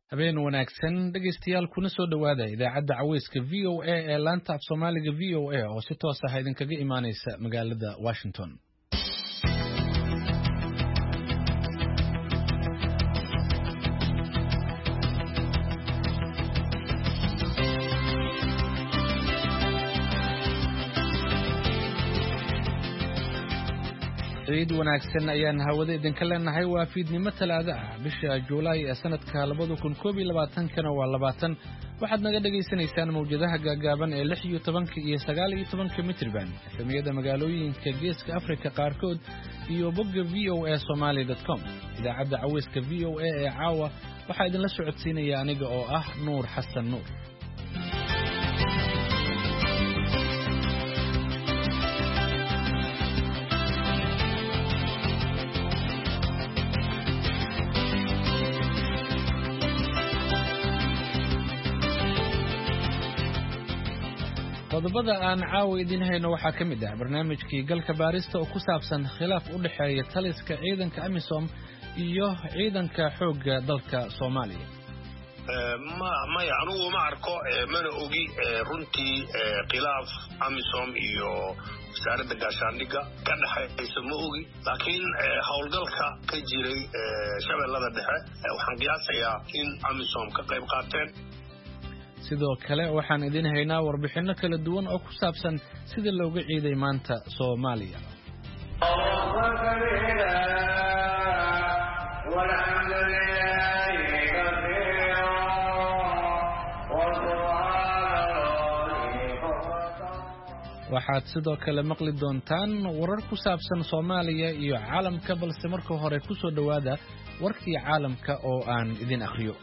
habeen wanaagsan dhegeystayaal kuna soo dhawaada idaacadda caweyska VOA ee laanta af Soomaaliga VOA oo si toos ah idinkaga imaaneysa magaalada Washington. ciid wanaagsan ayaan hawada idinka leenahay waa fiidnimo Talaado ah bisha Juulaay ee sanadka 2022 waa 20 waxaad naga dhageysanaysaan mawjadaha gaagaaban ee 16 iyo 19 mitirban xamiyada magaalooyinka Geeska Afrika qaarkood iyo bogga voasomali.com idaacadda caweyska VOA ee caawa waxaa idin la socodsiinaya aniga oo ah Nuur Xasan Nuur. qodobada aan caawa idin hayno waxaa ka mid ah barnaamijkii galka baarista oo ku saabsan khilaaf u dhaxeeya taliska ciidanka AMISOM iyo ciidanka xoogga dalka Soomaaliya. anigu ma arko mana ogi runtii khilaaf AMISOM iyo wasaaradda gaashaandhigga ka dhaxaysa ma ogi laakiin howlgalka ka jiray shabeellada dhexe waxaan qiyaasayaa in AMISOM ka qayb qaateen. sidoo kale waxaan idin haynaa warbixino kala duwan oo ku saabsan sida looga ciiday maanta Soomaaliya. waxaad sidoo kale maqli doontaan warar ku saabsan Soomaaliya iyo caalamka balse marka hore ku soo dhawaada warkii caalamka oo aan idin akhriyo.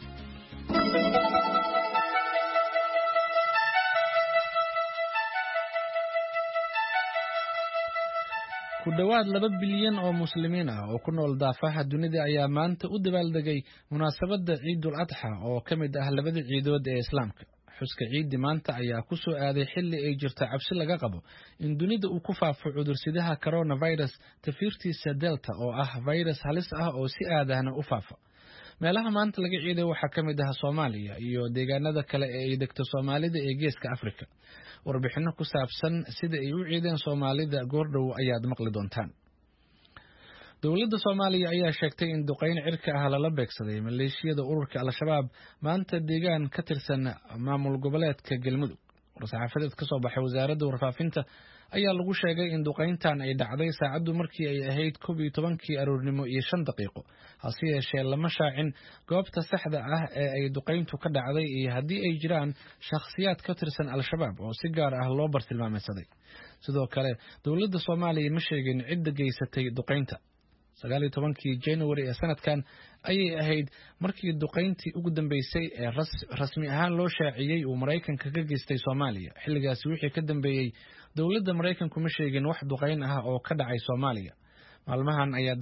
ku dhawaad 2 bilyan oo muslimiin ah oo ku nool daafaha dunida ayaa maanta u dabaaldegay munaasabadda Ciidul Adha oo ka mid ah labada ciidood ee Islaamka. xuska ciidi maanta ayaa ku soo aaday xilli ay jirto cabsi laga qabo in dunida uu ku faafo cudursidaha coronavirus tafiirtiisa Delta oo ah virus halis ah oo si aadahna u faafa. meelaha maanta laga ciiday waxaa ka mid ah Soomaaliya iyo deegaanada kale ee ay degto Soomaalida ee Geeska Afrika. warbixino ku saabsan sida ay u ciideen Soomaalida goordhow ayaad maqli doontaan. dawladda Soomaaliya ayaa sheegtay in duqeyn cirka ah lala beegsaday maleeshiyada ururka Al-Shabaab maanta deegaan ka tirsan maamul goboleedka Galmudug. war-saxaafadeed ka soo baxay wasaaradda warfaafinta ayaa lagu sheegay in duqeyntan ay dhacday saacadu markii ay ahayd 11 aroornimo iyo 5 daqiiqo hase yeeshee lama shaacin goobta saxda ah ee ay duqeyntu ka dhacday iyo haddii ay jiraan shakhsiyaad ka tirsan Al-Shabaab oo si gaar ah loo bartilmaameedsaday. sidoo kale dawladda Soomaaliya ma sheegin cidda geysatay duqeynta. 19 January ee sanadkan ayay ahayd markii duqeyntii ugu dambeysay ee rasmi ahaan loo shaaciyay uu Mareykanka ka geystay Soomaaliya. xilligaas wixii ka dambeeyay dawladda Mareykanku ma sheegin wax duqeyn ah oo ka dhacay Soomaaliya. maalmahan ayay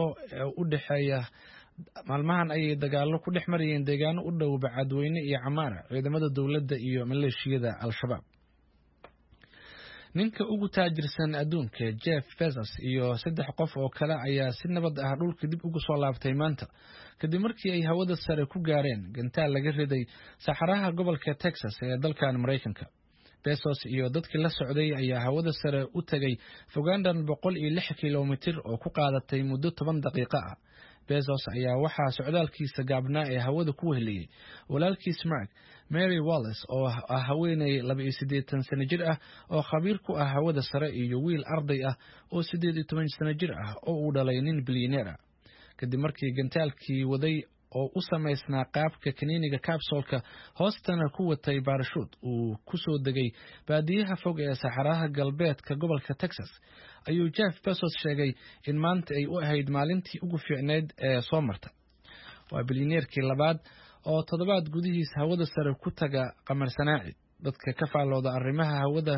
dagaallo ku dhex marayeen deegaano u dhow Bacadweyne iyo Camaara ciidamada dawladda iyo maleeshiyada Al-Shabaab. ninka ugu taajirsan adduunka Jeff Bezos iyo 3 qof oo kale ayaa si nabad ah dhulka dib ugu soo laabtay maanta kadib markii ay hawada sare ku gaareen gantaal laga riday saxaraha gobolka Texas ee dalkan Mareykanka. Bezos iyo dadkii la socday ayaa hawada sare u tagay fogaandan 106 kiiloomitir oo ku qaadatay muddo 10 daqiiqo ah. Bezos ayaa waxaa socdaalkiisa gaabnaa ee hawada ku weheliyay walaalkiis Mary Wallace oo ah haweeney 82 sano jir ah oo khabiir ku ah hawada sare iyo wiil arday ah oo 18 sano jir ah oo uu dhalay nin bilyaneer ah. kadib markii gantaalkii waday oo u samaysnaa qaabka kaniiniga capsule-ka hoostana ku watay parachute uu ku soo degay baadiyaha fog ee saxaraha galbeedka gobolka Texas ayuu Jeff Bezos sheegay in maanta ay u ahayd maalintii ugu fiicneed ee soo marta. waa bilyaneerkii labaad oo toddobaad gudihiis hawada sare ku taga qamar sanaaci. dadka ka faalooda arrimaha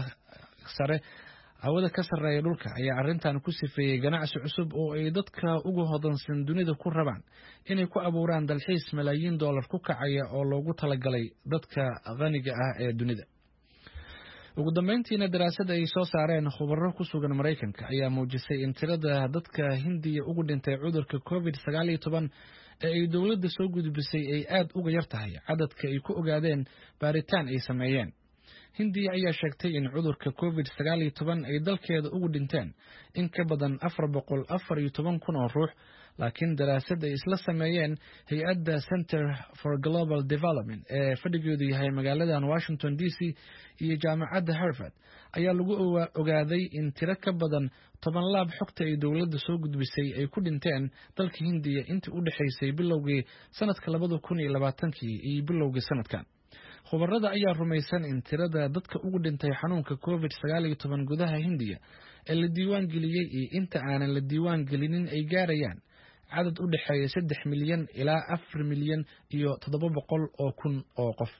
hawada ka sarreeya dhulka ayaa arrintan ku sifeeyay ganacsi cusub oo ay dadka ugu hodansan dunida ku rabaan inay ku abuuraan dalxiis $malaayiin ku kacaya oo loogu talagalay dadka qaniga ah ee dunida. ugu dambeyntiina daraasad ay soo saareen khubaro ku sugan Mareykanka ayaa muujisay in tirada dadka Hindiya ugu dhintay cudurka COVID-19 ee ay dawladda soo gudbisay ay aad uga yar tahay cadadka ay ku ogaadeen baaritaan ay sameeyeen. Hindiya ayaa sheegtay in cudurka COVID-19 ay dalkeeda ugu dhinteen in ka badan 414,000 oo ruux, laakiin daraasad ay isla sameeyeen hay'adda Center for Global Development ee fadhigeedu yahay magaalada Washington DC iyo jaamacadda Harvard ayaa lagu ogaaday in tiro ka badan 10 laab xogta ay dawladda soo gudbisay ay ku dhinteen dalka Hindiya intii u dhaxaysay bilowgii sanadka 2020 iyo bilowgii sanadkan. Khubarada ayaa rumaysan in tirada dadka ugu dhintay xanuunka COVID-19 gudaha Hindiya ee la diiwaan geliyay iyo inta aanan la diiwaan gelinin ay gaarayaan cadad u dhaxeeya 3 milyan ilaa 4 milyan iyo 700,000 oo qof.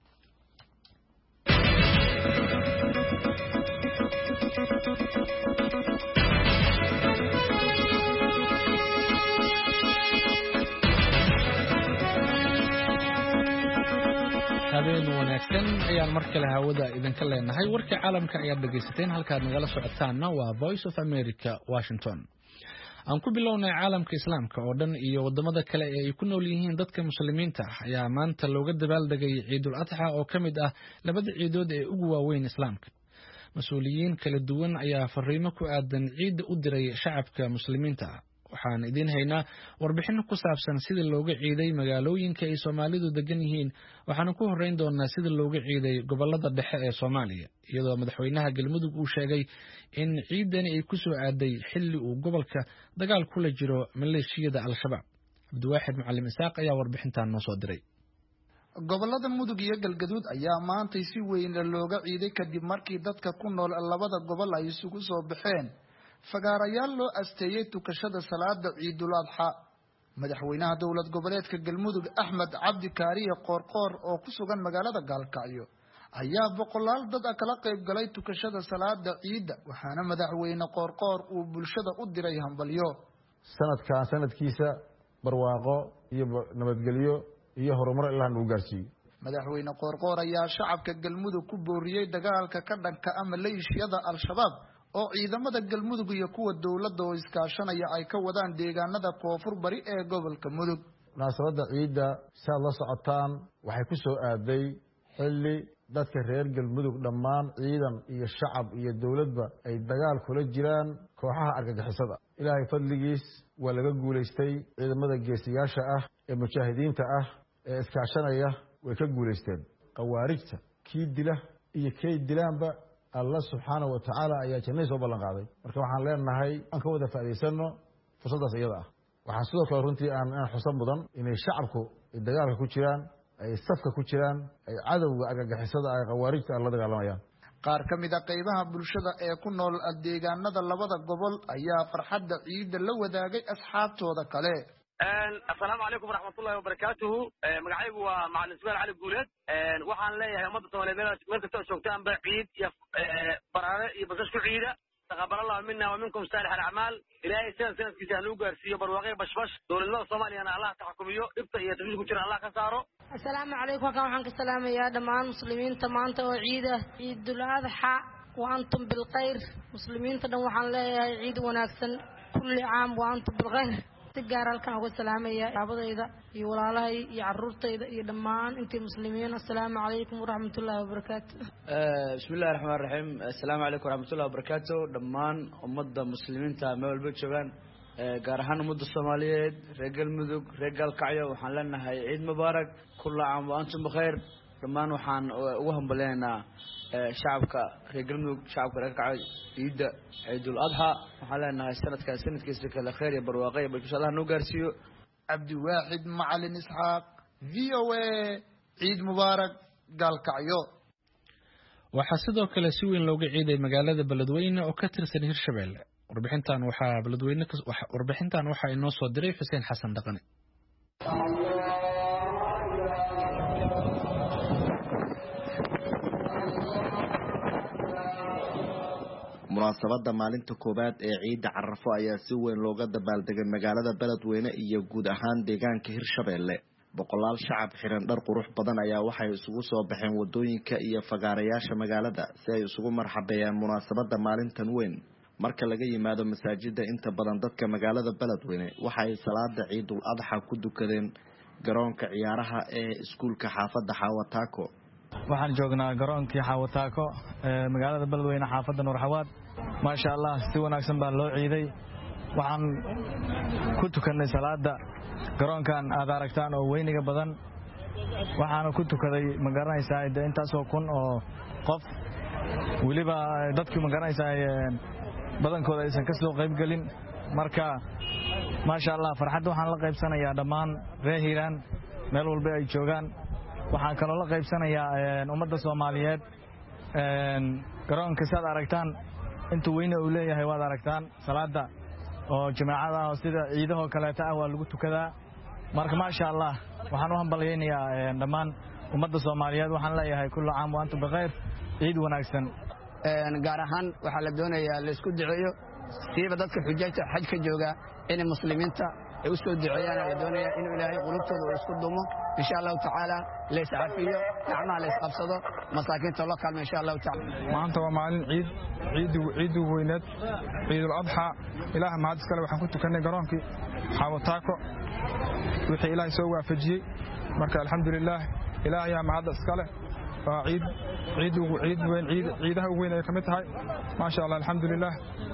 habeen wanaagsan ayaan mar kale hawada idinka leenahay. warka caalamka ayaad dhageysateen, halkaad nagala socotaana waa Voice of America, Washington. aan ku bilownay caalamka islaamka oo dhan iyo wadamada kale ee ay ku nool yihiin dadka muslimiinta ah ayaa maanta looga dabaaldegay Ciidul Adha oo kamid ah labada ciidood ee ugu waaweyn islaamka. mas'uuliyiin kala duwan ayaa fariimo ku aadan ciid u diray shacabka muslimiinta ah. waxaan idin haynaa warbixin ku saabsan sida looga ciiday magaalooyinka ay Soomaalidu degan yihiin. waxaan ku horeyn doonaa sida looga ciiday gobolada dhexe ee Soomaaliya, iyadoo madaxweynaha Galmudug uu sheegay in ciidani ay ku soo aaday xilli uu gobolka dagaal kula jiro maleeshiyada Al-Shabaab. Abdiwaaxid Macallim Isaaq ayaa warbixintan noo soo diray. gobolada Mudug iyo Galgaduud ayaa maanta si weyn looga ciiday kadib markii dadka ku nool labada gobol ay isugu soo baxeen fagaarayaal loo asteeyay tukashada salaada Ciidul Adha. madaxweynaha dowlad goboleedka Galmudug Axmed Cabdi Kaariye Qoorqoor oo ku sugan magaalada Gaalkacyo ayaa boqolaal dad kala qayb galay tukashada salaada ciida, waxaana madaxweyne Qoorqoor uu bulshada u diray hambalyo. sanadkiisa barwaaqo iyo nabadgelyo iyo horumar ilaa uu gaarsiiyo. madaxweyne Qoorqoor ayaa shacabka Galmudug ku booriyay dagaalka ka dhanka ah maleeshiyada Al-Shabaab oo ciidamada Galmudug iyo kuwa dawladda oo iskaashanaya ay ka wadaan deegaanada koonfur bari ee gobolka Mudug. munaasabada ciida saa la socotaan waxay ku soo aaday xilli dadka reer Galmudug dhammaan ciidan iyo shacab iyo dawladba ay dagaal kula jiraan kooxaha argagixisada. ilaahay fadligiis waa laga guuleystay. ciidamada geesiyaasha ah ee mujaahidiinta ah ee iskaashanaya way ka guuleysteen. qawaarijta kii dila iyo kay dilaanba Allah subhanahu wa ta'ala ayaa jannada soo ballan qaaday. marka waxaan leenahay aan ka wada faa'iideysano fursadaas iyada ah. waxaan sidoo kale runtii aan xusan mudan inay shacabku dagaalka ku jiraan, ay safka ku jiraan, ay cadawga argagixisada ay qawaarijta la dagaalamayaan. qaar ka mid ah qaybaha bulshada ee ku nool deegaanada labada gobol ayaa farxadda ciida la wadaagay asxaabtooda kale. السلام عليكم ورحمة الله وبركاته. مقعيب ومع الإسماعيل علي بقولت وحن ليه مدة طويلة من كتوشوكتان بعيد برارة يبقشوا عيدة. تقبل الله منا ومنكم صالح الأعمال. إلهي سنة كيسهلوا قرسية برواقي بشبش دول الله الصومالي أنا الله تحكميه ابتأ يتنجي كتير الله كساره. السلام عليكم وكم حنك السلام يا دمان مسلمين تمان توعيدة عيد الأضحى وأنتم بالخير. مسلمين تدوحن ليه عيد وناكسن كل عام وأنتم بالخير. تجار الكلام والسلام يا عبادة يا ولا يا عرورت يا دمان أنت مسلمين. السلام عليكم ورحمة الله وبركاته. بسم الله الرحمن الرحيم. السلام عليكم ورحمة الله وبركاته. دمان أمد مسلمين تامل بتشوفان جارهان أمد الصومالية رجال مدوق رجال كعية وحلنا هاي عيد مبارك كل عام وأنتم بخير. دمان وحن وهم بلينا شعبك رجال مدوق شعبك رجال عيد عيد الأضحى وحلنا السنة كسنة كيسك الخير يا برواقية بس الله نوجرسيو. Abdiwaaxid Macalin Isxaaq VOA ciid mubaarak Gaalkacyo. waxaa sidoo kale si weyn looga ciiday magaalada Beledweyne oo ka tirsan Hirshabelle. warbixintan waxaa inoo soo diray Xuseen Xasan Dhaqane. munaasabada maalinta koobaad ee ciida Carafo ayaa si weyn looga dabaaldegay magaalada Beledweyne iyo guud ahaan deegaanka Hirshabelle. boqolaal shacab xiran dhar qurux badan ayaa waxay isugu soo baxeen wadooyinka iyo fagaarayaasha magaalada si ay isugu marxabeeyaan munaasabada maalintan weyn. marka laga yimaado masaajida inta badan dadka magaalada Beledweyne waxay salaada Ciidul Adha ku dukadeen garoonka ciyaaraha ee iskuulka xaafadda Xawataako. waxaan joognaa garoonkii Xawataako ee magaalada Beledweyne xaafadda Nuurxawaad. ma sha Allah si wanaagsan baa loo ciiday. waxaan ku tukanay salaada garoonkan aad aragtaan oo weyniga badan. waxaan ku tukaday magaranaysaa intaas oo kun oo qof waliba dadkii magaranaysaa badankooda aysan ka soo qayb galin. marka ma sha Allah farxad waxaan la qaybsanayaa dhammaan reer Hiiraan meel walba ay joogaan. waxaan kaloo la qaybsanayaa ummadda Soomaaliyeed garoonka saad aragtaan inta weyne uu leeyahay waad aragtaan salaada oo jamaacada sida ciidaha kale ah waa lagu tukadaa. marka ma sha Allah waxaan u hambalyeeynaa dhammaan ummadda Soomaaliyeed. waxaan leeyahay kullu caam wa antum bikhayr, ciid wanaagsan. gaar ahaan waxa la doonayaa la isku duceeyo siiba dadka xujajta xajka jooga in muslimiinta ay u soo duceeyaan. la doonayaa in Ilaahay qulubtooda uu isku dumo insha Allah ta'ala la iscafiyo gacmaha la isqabsado masaakiinta loo kaalmo insha Allah ta'ala. maanta waa maalin ciid weyneed Ciidul Adha. Ilaahay mahad iskale waxaan ku tukanay garoonkii Xawataako wixii Ilaahay soo waafajiyay. marka alxamdulillah Ilaahay yaa mahad iskale. waa ciidaha weyn ay kamid tahay. ma sha Allah alxamdulillah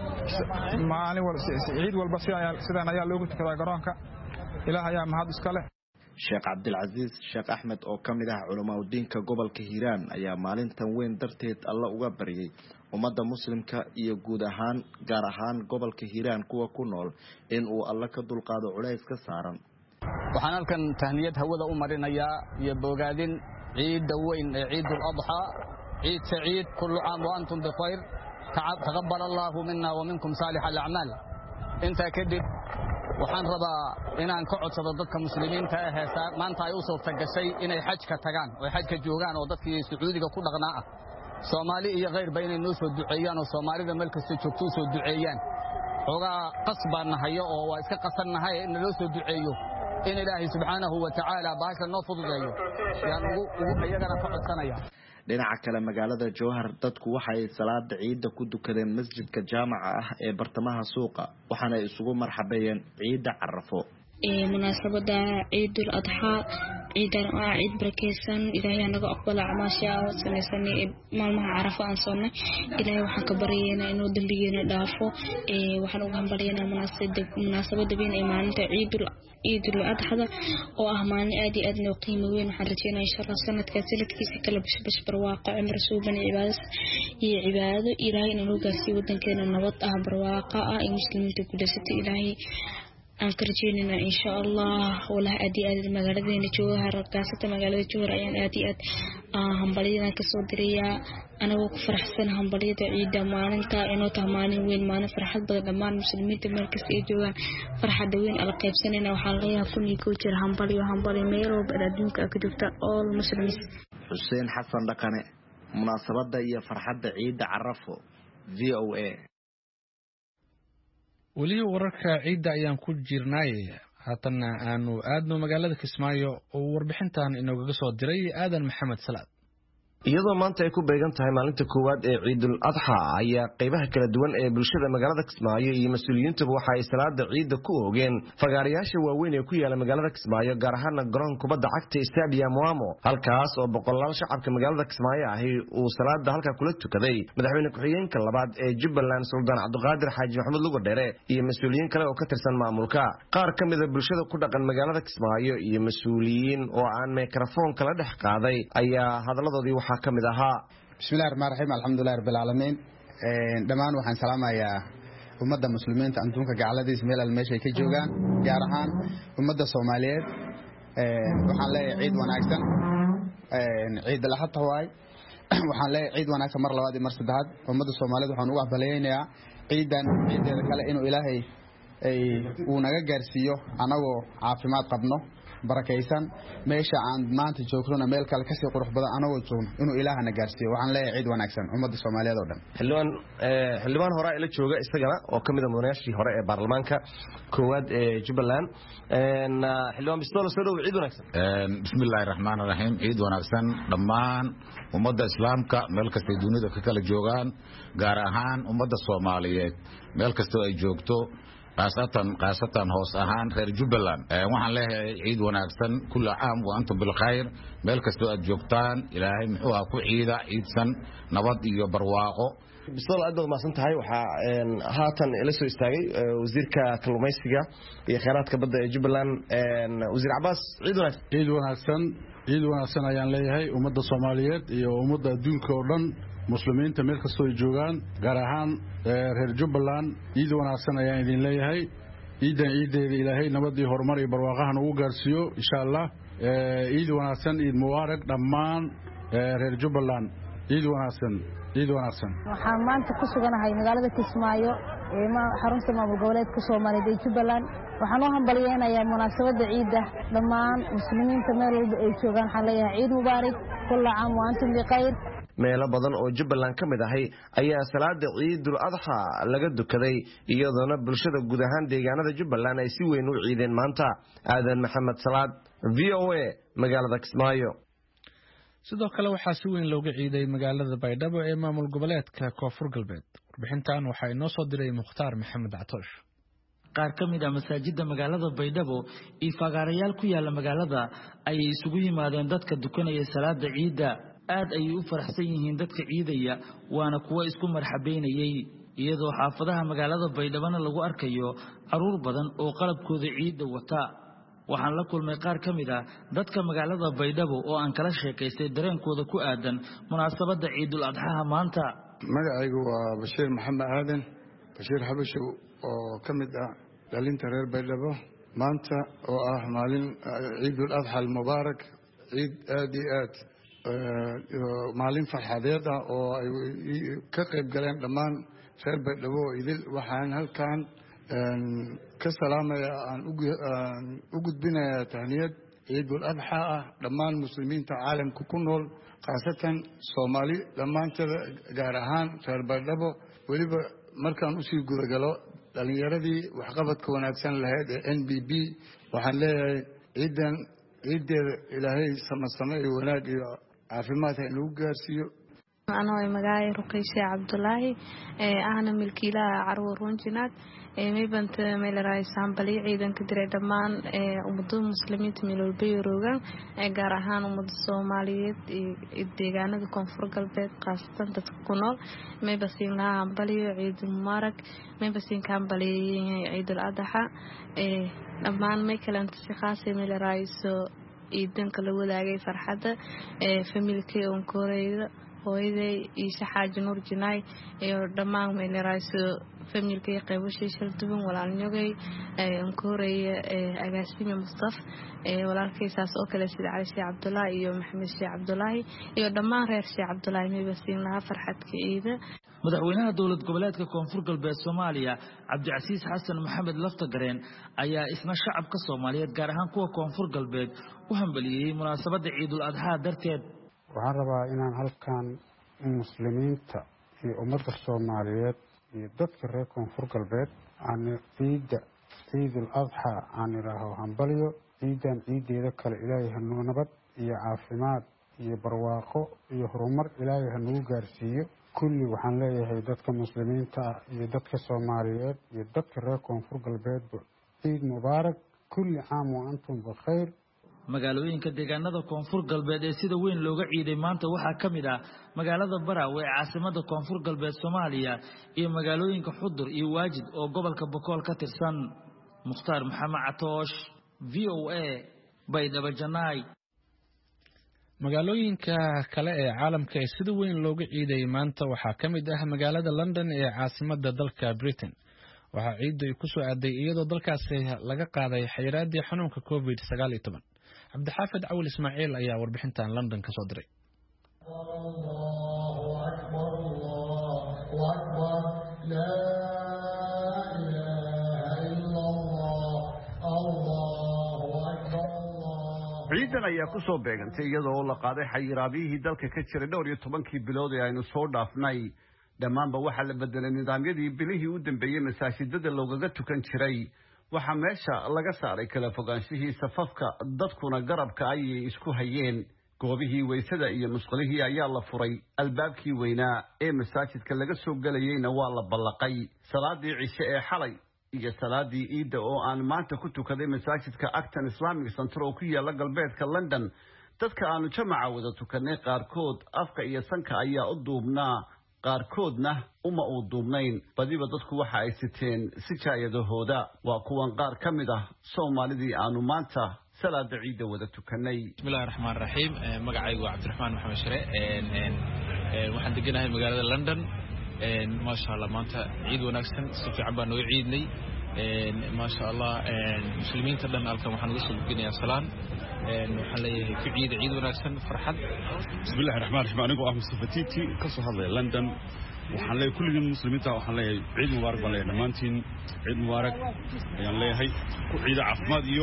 maalin ciid walba sidaan ayaa loogu tukadaa garoonka. Ilaahay yaa mahad iskale. Sheekh Cabdilcaziz Sheekh Axmed oo kamid ah culimada gobolka Hiiraan ayaa maalintan weyn darteed alla uga baryay ummadda muslimka iyo guud ahaan gaar ahaan gobolka Hiiraan kuwa ku nool in uu alla ka dulqaado culays ka saaran. waxaan halkan tahniyad hawada u marinayaa iyo bogaadin ciid weyn ee Ciidul Adha. ciid saciid kullu caam wa antum bikhayr. taqabbal Allahu minna wa minkum salih al-a'mal. inta kadib waxaan rabaa inaan ka codsado dadka muslimiinta ah maanta ay u soo tagashay inay xajka tagaan oo xajka joogaan oo dadkii Sacuudiga ku dhaqnaa ah Soomaali iyo qeyr bayna noo soo duceeyaan oo Soomaalida meel kasta joogto soo duceeyaan. xogaa qasbaan hayo oo waa iska qasannahay in loo soo duceeyo in Ilaahay subhanahu wa ta'ala baasha noo fududeeyo yaan ugu ayagana ka codsanaya. dhinaca kale magaalada Jowhar dadku waxay salaada ciida ku dukadeen masjidka jaamaca ah ee bartamaha suuqa waxaana isugu marxabeeyeen ciida Carafo. munaasabada Ciidul Adha ciidan waa ciid barakeysan. Ilaahay naga aqbala acmaasha oo sameeyay maalmaha Carafo aan soonnay. Ilaahay waxaan ka baryaynaa inuu dambigeena dhaafo. waxaan ugu hambalyeynaa munaasabada weyn ee maalinta Ciidul Adha oo ah maalin aad iyo aad loo qiimo weyn. waxaan rajeynayaa insha Allah sanadkaas sanadkiisa kala bash barwaaqo cimr suuban cibaado Ilaahay inuu gaarsiiyo wadankeena nabad ah barwaaqo ah ee muslimiinta ku dhashatay. Ilaahay aan ka rajeynaa insha Allah walaah aad iyo aad magaaladeena Jowhar gaasata magaalada Jowhar ayaan aad iyo aad hambalyeena ka soo dirayaa anagoo ku faraxsan hambalyada ciida maalinta inoo tahay maalin weyn maalin farxad badan dhammaan muslimiinta meel kasta ay joogaan farxad weyn ala qaybsanayna. waxaan leeyahay kun iyo koo jeer hambalyo meel walba adduunka ka joogta all muslims. Xuseen Xasan Dhaqane munaasabada iyo farxadda ciida Carafo VOA. weli wararka ciida ayaan ku jirnay haatan aanu aadno magaalada Kismaayo oo warbixintan inooga soo diray Aadan Maxamed Salaad. iyadoo maanta ay ku beegan tahay maalinta koowaad ee Ciidul Adha ayaa qaybaha kala duwan ee bulshada magaalada Kismaayo iyo mas'uuliyiintuba waxa ay salaada ciida ku oogeen fagaarayaasha waaweyn ee ku yaala magaalada Kismaayo gaar ahaan garoonka kubadda cagta Stadium Wamo halkaas oo boqolaal shacabka magaalada Kismaayo ahi uu salaada halka kula tukaday madaxweyne ku-xigeenka labaad ee Jubbaland Sultan Cabdiqaadir Xaaji Maxamed Lugo Dheere iyo mas'uuliyiin kale oo ka tirsan maamulka. qaar ka mid ah bulshada ku dhaqan magaalada Kismaayo iyo mas'uuliyiin oo aan mikrofoon kala dhex qaaday ayaa hadaladoodii kamid ahaa. bismillaahir rahmaanir rahiim alxamdulillahi rabbil caalamiin. dhamaan waxaan salaamayaa ummadda muslimiinta adduunka gacaladiis meel meesha ay ka joogaan gaar ahaan ummadda Soomaaliyeed. waxaan leeyahay ciid wanaagsan. ciid Adha waay. waxaan leeyahay ciid wanaagsan mar labaad iyo mar saddexaad ummadda Soomaaliyeed waxaan ugu hambalyeeynaa ciideeda kale inuu Ilaahay uu naga gaarsiiyo anagoo caafimaad qabno barakaysan meesha aan maanta joognona meel kale ka sii qurux badan anagoo joogno inuu ilaahana gaarsiiyo waxaan leeyahay ciid wanaagsan ummadda Soomaaliyeed oo dhan xildhibaan hore ila jooga isagana oo kamid ah mudanayaashii hore ee baarlamaanka koowaad ee Jubbaland xildhibaan Bistoolo soo dhaw ciid wanaagsan bismillaahir rahmaanir rahiim ciid wanaagsan dhammaan ummadda islaamka meel kasta dunida ka kala joogaan gaar ahaan ummadda Soomaaliyeed meel kasta ay joogto qaasatan hoos ahaan reer Jubbaland waxaan leeyahay ciid wanaagsan kullu caam wa antum bil khayr meel kasta aad joogtaan ilaahay muxuu ku ciida ciidsan nabad iyo barwaaqo Bistoolo aad ma santahay waxa haatan ila soo istaagay wasiirka kalluumaysiga iyo kheyraadka badda ee Jubbaland wasiir Abbas ciid wanaagsan ayaan leeyahay ummadda Soomaaliyeed iyo ummadda adduunka oo dhan muslimiinta meel kasta ay joogaan gaar ahaan reer Jubbaland ciid wanaagsan ayaan idin leeyahay ciideeda ilaahay nabad iyo horumar iyo barwaaqahan ugu gaarsiiyo insha Allah ciid wanaagsan ciid mubaarak dhammaan reer Jubbaland ciid wanaagsan waxaan maanta ku suganahay magaalada Kismaayo ee xarunta maamul goboleedka Soomaaliyeed ee Jubbaland waxaan u hambalyeeynaa munaasabada ciida dhammaan muslimiinta meel walba ay joogaan waxaan leeyahay ciid mubaarak kullu caam wa antum bikhayr meelo badan oo Jubbaland kamid ahay ayaa salaada Ciidul Adha laga dukaday iyadoo bulshada guud ahaan deegaanada Jubbaland ay si weyn u ciideen maanta aadan maxamed salaad VOA magaalada Kismaayo sidoo kale waxaa si weyn looga ciiday magaalada Baydhabo ee maamul goboleedka Koonfur Galbeed warbixintan waxa inoo soo diray Mukhtaar Maxamed Catoosh qaar kamid ah masaajidda magaalada Baydhabo iyo fagaarayaal ku yaala magaalada ay isugu yimaadeen dadka dukanaya salaada ciida aad ay u faraxsan yihiin dadka ciidaya waana kuwa isku marxabeynayay iyadoo xaafadaha magaalada Baydhabo lagu arkayo caruur badan oo qalabkooda ciida wata waxaan la kulmay qaar kamid ah dadka magaalada Baydhabo oo aan kala sheekaystay dareenkooda ku aadan munaasabada Ciidul Adha maanta magacaygu waa Bashiir Maxamed Aadan Bashiir Xabasho oo kamid ah dhalinta reer Baydhabo maanta oo ah maalin Ciidul Adha al-Mubaarak ciid aad iyo aad maalin farxadeed ah oo ay ka qayb galeen dhammaan reer Baydhabo idil waxaan halkan ka salaamaya aan u gudbinayaa tahniyad Ciidul Adha ah dhammaan muslimiinta caalamka ku nool qaasatan Soomaali dhammaantood gaar ahaan reer Baydhabo waliba markaan u sii gudagalo dhalinyaradii waxqabadka wanaagsan lahayd ee NBB waxaan leeyahay ciideeda ilaahay sama iyo wanaag iyo caafimaad ha inuu gaarsiiyo أنا مجاي رقيشة عبد الله أنا ملكيلا عروة رونجنات مي بنت ميل رايس عم بلي عيدا كدري دمان ومدو مسلمين تميلو البيروغان جارهان ومدو الصوماليات الديجانة كونفور قلبت قاسة تتكونول مي بسين لها عم بلي عيد مبارك مي بسين كان بلي عيد الأضحى دمان مي كلام تسخاسي ميل رايس عيدن كلو داعي فرحة فملكي أنكوريدا hooyaday iyo saxaaji nuur jinaay iyo dhammaan meelerayso familkay qaybashay shirduban walaalniyogay aan ku horeeyay agaasime Mustaf walaalkay saas oo kale sida Cali Sheekh Cabdullaahi iyo Maxamed Sheekh Cabdullaahi iyo dhammaan reer Sheekh Cabdullaahi may basiin laha farxadka ciida madaxweynaha dowlad goboleedka Koonfur Galbeed Soomaaliya Cabdicasiis Xasan Maxamed Laftagareen ayaa isna shacabka Soomaaliyeed gaar ahaan kuwa Koonfur Galbeed u hambaliyay munaasabada Ciidul Adha darteed waxaan rabaa inaan halkan muslimiinta iyo ummadda Soomaaliyeed iyo dadka reer Koonfur Galbeed aan Ciidul Adha aan ilaaho hambalyo ciidan ciideeda kale ilaahay hanoo nabad iyo caafimaad iyo barwaaqo iyo horumar ilaahay hanoo gaarsiiyo kulli waxaan leeyahay dadka muslimiinta iyo dadka Soomaaliyeed iyo dadka reer Koonfur Galbeed ciid mubaarak kulli caam wa antum bikhayr magaalooyinka deegaanada Koonfur Galbeed ee sida weyn looga ciiday maanta waxaa kamid ah magaalada Baraawe ee caasimada Koonfur Galbeed Soomaaliya iyo magaalooyinka Xudur iyo Waajid oo gobolka Boqol ka tirsan Mukhtaar Maxamed Catoosh VOA Baydhabo Janaay magaalooyinka kale ee caalamka ee sida weyn looga ciiday maanta waxaa kamid ah magaalada London ee caasimada dalka Britain waxaa ciidu ku soo aaday iyadoo dalkaasi laga qaaday xayiraadii xanuunka COVID-19 Cabdixaafid Awil Ismaaciil ayaa warbixintan London ka soo diray ciidan ayaa ku soo beegantay iyadoo la qaaday xayiraabihii dalka ka jiray 12 bilood ee aynu soo dhaafnay dhammaanba waxaa la bedelay nidaamyadii bilihii u dambeeyey masaajidada loogaga tukan jiray waxaa meesha laga saaray kala fogaanshihii safafka dadkuna garabka ayay isku hayeen goobihii weysada iyo musqulihii ayaa la furay albaabkii weynaa ee masaajidka laga soo galayeyna waa la ballaqay salaadii cishe ee xalay iyo salaadii iida oo aan maanta ku tukaday masaajidka Acton Islamic Center oo ku yaala galbeedka London dadka aanu jamaca wada tukanay qaarkood afka iyo sanka ayaa u duubnaa qaarkoodna uma u duubnayn badiba dadku waxa ay siteen sijaayadahooda waa kuwan qaar ka mid ah Soomaalidii aanu maanta salaada ciida wada tukanay bismillaahir rahmaanir rahiim magacaygu waa Cabdiraxmaan Maxamed Shire waxaan deganahay magaalada London ما شاء الله مانتا عيد ونكسن سفي عبا نوع عيدني ما شاء الله مسلمين تدن ألكم وحن وصل بقنيا صلان وحلي في عيد ونكسن فرحة بسم الله الرحمن الرحيم أنا أحمد صفتيتي قصة هذا لندن وحلي كل المسلمين تا وحلي عيد مبارك بالله نمانتين عيد مبارك يعني هي عيد عفماد يو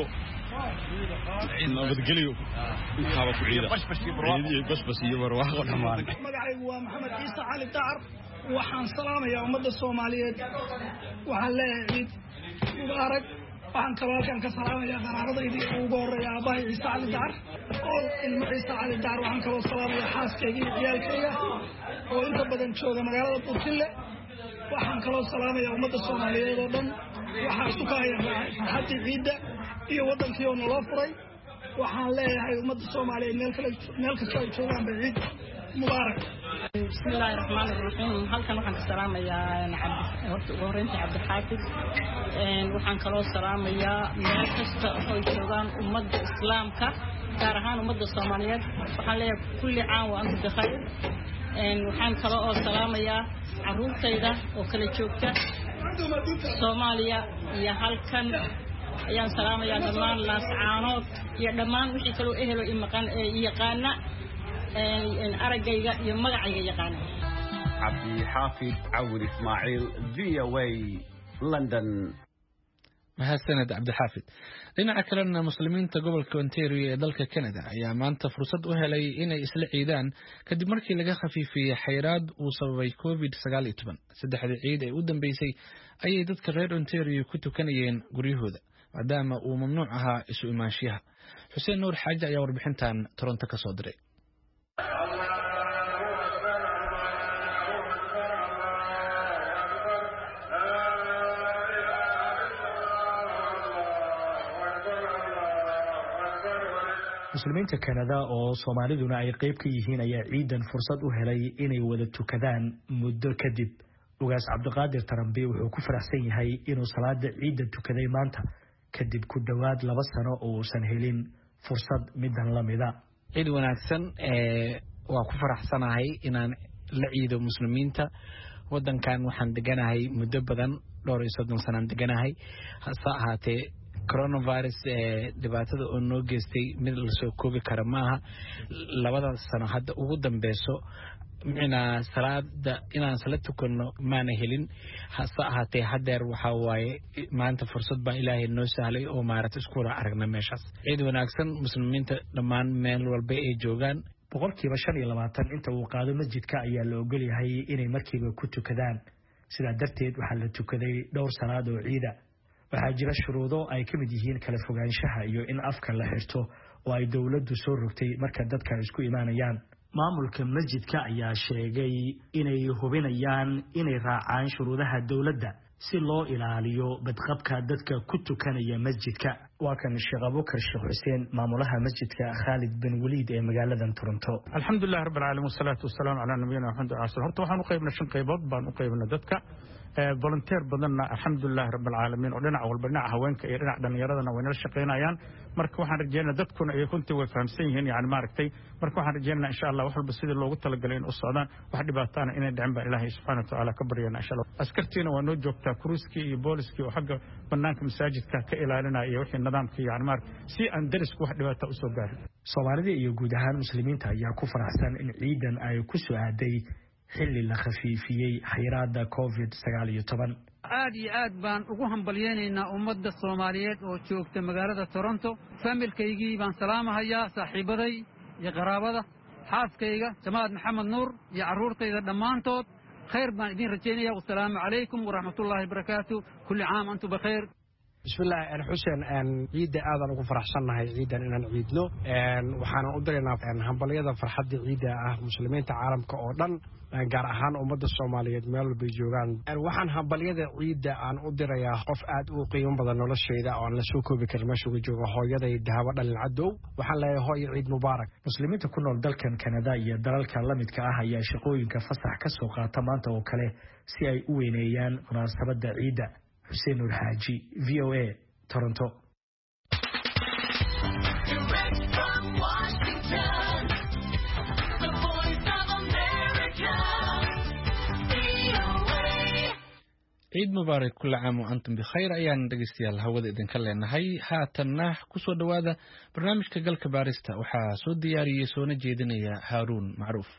إنه بدقليو إنه عيد بس يبروا ونمان مقعي محمد عيسى علي الدعر waxaan salaamayaa ummadda Soomaaliyeed waxaan leeyahay ciid mubaarak waxaan kaloo ka salaamayaa qaraabadaydii ugu horeeyay Aabbahay Ciise Cali Daar oo ilmo Ciise Cali Daar waxaan kaloo salaamayaa xaaskayga iyo ciyaalkayga oo inta badan jooga magaalada Buurtile waxaan kaloo salaamayaa ummadda Soomaaliyeed oo dhan waxaan isku kaayahay farxadii ciidda iyo wadankii oo noo furay waxaan leeyahay ummadda Soomaaliyeed meel kasta ay joogaan ciid mubaarak بسم الله الرحمن الرحيم halkan waxaan ka salaamayaa horta ugu horeyntii Cabdi Xaafid waxaan kaloo salaamayaa meel kasta oo joogaan ummadda islaamka gaar ahaan ummadda Soomaaliyeed waxaan leeyahay kulli caan waa antu bixay waxaan kaloo salaamayaa caruurtayda oo kala joogta Soomaaliya iyo halkan ayaan salaamayaa dhammaan laascaanood iyo dhammaan wixii kale oo ehelo yaqaana aragayga iyo magacayga yaqaan Cabdi Xaafid Awil Ismaaciil VOA London mahadsaned Cabdi Xaafid dhinaca kalena muslimiinta gobolka Ontario ee dalka Canada ayaa maanta fursad u helay inay isla ciidaan kadib markii laga khafiifiyay xayiraad uu sababay COVID-19 saddexdii ciid ee u dambeysay ayay dadka reer Ontario ku tukanayeen guryahooda maadaama uu mamnuuc ahaa isu imaanshiyaha Xuseen Nuur Xaaji ayaa warbixintan Toronto ka soo diray muslimiinta Canada oo Soomaaliduna ay qayb ka yihiin ayaa ciidan fursad u helay inay wada tukadaan muddo kadib ugaas Cabdiqaadir Tarambi wuxuu ku faraxsan yahay inuu salaada ciida tukaday maanta kadib ku dhawaad 2 sano oo uusan helin fursad midan lamida ciid wanaagsan waa ku faraxsanahay inaan la ciido muslimiinta wadankan waxaan deganahay muddo badan 30 sano deganahay hasa ahaatee coronavirus dhibaatada oo noo geystay mid la soo koobi kara maaha 2 sano hadda ugu dambeeso salaada inaan sala tukano maana helin hasa ahaatee hadeer waxa waaye maanta fursad baa Ilaahay noo sahlay oo maarata isku aragna meeshaas ciid wanaagsan muslimiinta dhammaan meel walba ay joogaan boqolkiiba 25 inta uu qaado masjidka ayaa la ogol yahay inay markiiba ku tukadaan sida darteed waxaa la tukaday dhowr salaad oo ciida waxaa jira shuruudo ay ka mid yihiin kala fogaanshaha iyo in afka la xirto oo ay dawladdu soo rogtay marka dadka isku imaanayaan maamulka masjidka ayaa sheegay inay hubinayaan inay raacaan shuruudaha dawladda si loo ilaaliyo badqabka dadka ku tukanaya masjidka waa kan Sheekh Abubakar Sheekh Xuseen maamulaha masjidka Khalid bin Waliid ee magaalada Toronto alxamdulillaah rabbil caalamiin wasalaatu wasalaamu ala nabiyina Muhammad horta waxaan u qaybnay 5 qaybood baan u qaybnay dadka volunteer badanna alxamdulillaah rabbil caalamiin oo dhinac walba dhinaca haweenka iyo dhinaca dhalinyaradana way nala shaqeynayaan marka waxaan rajeynayaa dadkuna ay runtii way fahamsan yihiin yani maaragtay marka waxaan rajeynayaa insha Allah wax walba sidii loogu talagalay in u socdaan wax dhibaatana inay dhicin baa Ilaahay subhanahu wa ta'ala ka baryana insha Allah askartiina waa noo joogtaa kruiskii iyo booliskii oo xagga banaanka masaajidka ka ilaalinaya iyo wixii nidaamkii yani maaragtay si aan darisku wax dhibaato u soo gaarin Soomaalida iyo guud ahaan muslimiinta ayaa ku faraxsan in ciidan ay ku soo aaday xilli la khafiifiyay xayiraadda COVID-19 aad iyo aad baan ugu hambalyeynaynaa ummadda Soomaaliyeed oo joogta magaalada Toronto familkaygii baan salaamahayaa saaxiibaday iyo qaraabada xaaskayga Jamaad Maxamed Nuur iyo carruurtayda dhammaantood khayr baan idin rajaynayaa wassalaamu calaykum waraxmatullaahi wabarakaatuh kulli caam antum bikhair بسم الله أنا حسين عيد آذان وكون فرحنا هاي عيدا إن عيدنا وحنا قدرنا هنبلينا فرحة عيدا مسلمين تعالم كأردن جارهان أمد الصومالية مال بيجوان وحنا هنبلينا عيدا عن قدر يا قف أد وقيم بدن ولا شيء ده عن لسوكو بكلمة شو بيجوا هاي ده يدها العدو وحنا هاي عيد مبارك مسلمين تكونوا دلكن كندا يدرال كلامت كأها يا شقوين كفسح كسوقة تمانت وكله سي وينيان مناسبة عيدا حسين الحاجي VOA تورنتو عيد مبارك كل عام وأنتم بخير أيان دقيستيال هودا إذن كلنا هاي هاتنا كسو دوادا برنامج كقلك بارستا وحا سود دياري يسونا جيدنيا هارون معروف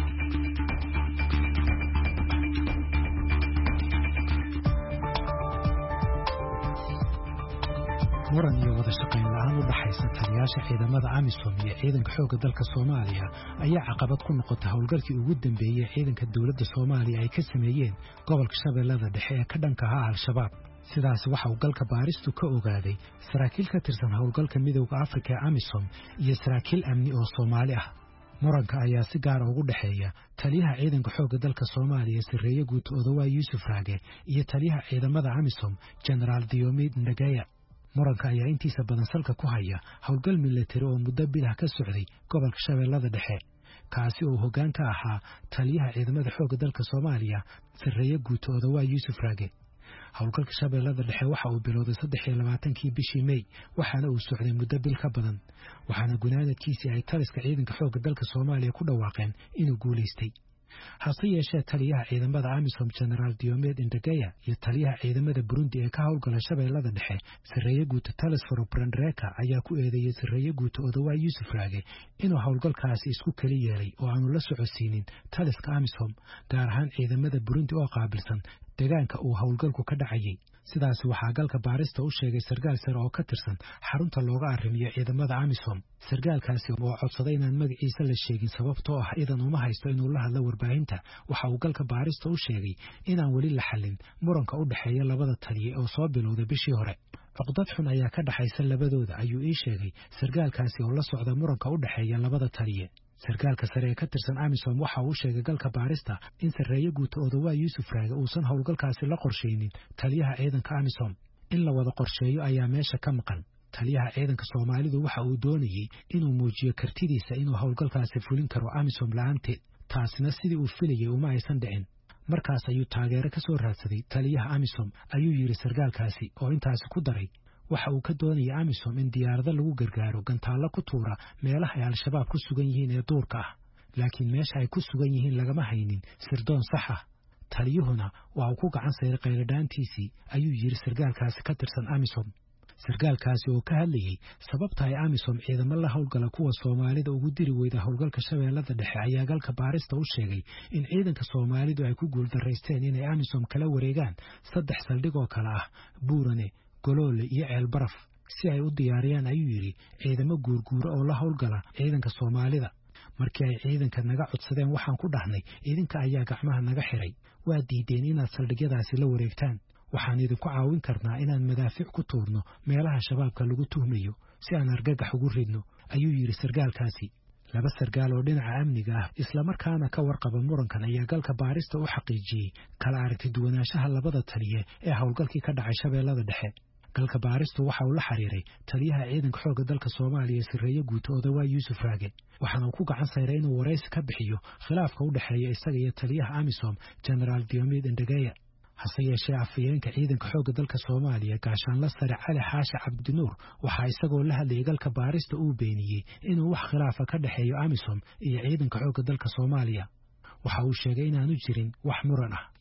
muran iyo wada shaqayn la'aan u dhaxaysa taliyaasha ciidamada AMISOM iyo ciidanka xoogga dalka Soomaaliya ayaa caqabad ku noqotay howlgalkii ugu dambeeyay ciidanka dawladda Soomaaliya ay ka sameeyeen gobolka Shabeellada Dhexe ee ka dhanka ah Al-Shabaab sidaas waxa uu galka baaristu ka ogaaday saraakiil ka tirsan howlgalka midowga Afrika ee AMISOM iyo saraakiil amni oo Soomaali ah muranka ayaa si gaar ah ugu dhaxeeya taliyaha ciidanka xoogga dalka Soomaaliya Sareeye Guud Odawa Yuusuf Raage iyo taliyaha ciidamada AMISOM General Diomid Ndagaya muranka ayaa intiisa badan salka ku haya howlgal militari oo muddo bilah ka socday gobolka Shabeellada Dhexe kaasi oo hoggaan ka ahaa taliyaha ciidamada xoogga dalka Soomaaliya Sareeye Guud Odawa Yuusuf Raage howlgalka Shabeellada Dhexe waxa uu bilowday 23kii bishii May waxaana uu socday muddo bil ka badan waxaana gunaanadkiisii ay taliska ciidanka xoogga dalka Soomaaliya ku dhawaaqeen inuu guuleystay hase yeeshee taliyaha ciidamada AMISOM General Diomid Ndagaya iyo taliyaha ciidamada Burundi ee ka howlgala Shabeellada Dhexe Sareeye Guud Talasforo Brandreka ayaa ku eedeeyay Sareeye Guud Odawa Yuusuf Raage inuu howlgalkaasi isku kali yeelay oo aanu la socodsiinin taliska AMISOM gaar ahaan ciidamada Burundi oo qaabilsan deegaanka uu howlgalku ka dhacayay sidaas waxaa galka baarista u sheegay sargaal sare oo ka tirsan xarunta looga arrimiyo ciidamada AMISOM sargaalkaasi oo codsaday inaan magaciisa la sheegin sababtoo ah idan uma haysto inuu la hadlo warbaahinta waxa uu galka baarista u sheegay inaan weli la xallin muranka u dhaxeeya labada taliye oo soo bilowday bishii hore caqdad xun ayaa ka dhaxaysa labadooda ayuu ii sheegay sargaalkaasi oo la socda muranka u dhaxeeya labada taliye sargaalka sare ee ka tirsan AMISOM waxa uu sheegay galka baarista in Sareeye Guud Odawa Yuusuf Raage uusan howlgalkaasi la qorsheynin taliyaha ciidanka AMISOM in la wada qorsheeyo ayaa meesha ka maqan taliyaha ciidanka Soomaalidu waxa uu doonayay inuu muujiyo kartidiisa inuu howlgalkaasi fulin karo AMISOM la'aanteed taasina sidii uu filayay uma aysan dhicin markaas ayuu taageero ka soo raadsaday taliyaha AMISOM ayuu yiri sargaalkaasi oo intaasi ku daray waxa uu ka doonayay AMISOM in diyaarado lagu gargaaro gantaalo ku tuura meelaha ay Al-Shabaab ku sugan yihiin ee duurka ah laakiin meesha ay ku sugan yihiin lagama haynin sirdoon sax ah taliyuhuna waa uu ku gacan sayray qayladhaantiisii ayuu yiri sargaalkaasi ka tirsan AMISOM sargaalkaasi oo ka hadlayay sababta ay AMISOM ciidamo la howlgala kuwa Soomaalida ugu diri weyda howlgalka Shabeellada Dhexe ayaa galka baarista u sheegay in ciidanka Soomaalidu ay ku guuldareysteen inay AMISOM kala wareegaan 3 saldhig oo kala ah Buurane Goloole iyo Ceel Baraf si ay u diyaariyaan ayuu yiri ciidamo guurguura oo la howlgala ciidanka Soomaalida markii ay ciidanka naga codsadeen waxaan ku dhahnay idinka ayaa gacmaha naga xiray waa diideen inaad saldhigyadaasi la wareegtaan waxaan idinku caawin karnaa inaan madaafiic ku tuurno meelaha shabaabka lagu tuhmayo si aan argagax ugu ridno ayuu yiri sargaalkaasi laba sargaal oo dhinaca amniga ah isla markaana ka warqaba murankan ayaa galka baarista u xaqiijiyay kala aragti duwanaanshaha labada taliye ee howlgalkii ka dhacay Shabeellada Dhexe galka baaristu waxa uu la xiriiray taliyaha ciidanka xoogga dalka Soomaaliya Sareeye Guud Odawa Yuusuf Raage waxaana uu ku gacan sayray inuu wareysi ka bixiyo khilaafka u dhaxeeya isaga iyo taliyaha AMISOM General Diomid Ndagaya hase yeeshee afayeenka ciidanka xoogga dalka Soomaaliya gaashaanle sare Cali Xaashi Cabdinuur waxa isagoo la hadlayay galka baarista uu beeniyay inuu wax khilaafa ka dhaxeeyo AMISOM iyo ciidanka xoogga dalka Soomaaliya waxa uu sheegay inaanu jirin wax muran ah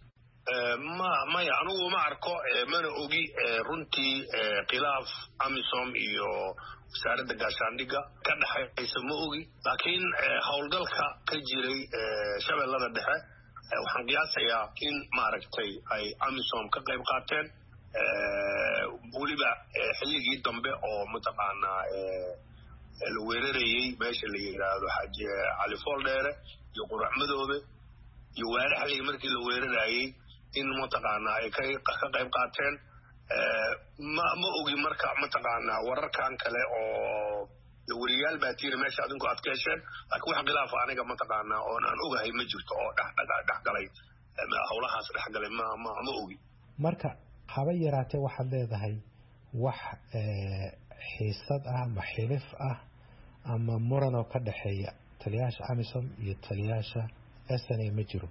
maya anugu ma arko mana ogi runtii khilaaf AMISOM iyo wasaaradda gaashaandhigga ka dhaxaysa ma ogi laakiin howlgalka ka jiray Shabeellada Dhexe waxaan qiyaasayaa in maaragtay ay amisom ka qayb qaateen weliba xilligii dambe oo mataqaanaa la weerarayey meesha la yidhaahdo xaaji cali fooldheere iyo qurac madoobe iyo waaraxley markii la weerarayey in mataqaanaa ay ka qayb qaateen ma ogi marka mataqaanaa wararkan kale oo wariyaal baa tiiri meesha adinku aad ka hesheen laakiin wax khilaafa aniga mataqaanaa oon aan ogahay ma jirto oo dhexgalay howlahaas dhexgalay ma ogi marka haba yaraatee waxaad leedahay wax xiisad ah ama xilif ah ama muran oo ka dhexeeya taliyaasha amisom iyo taliyaasha SNA ma jiro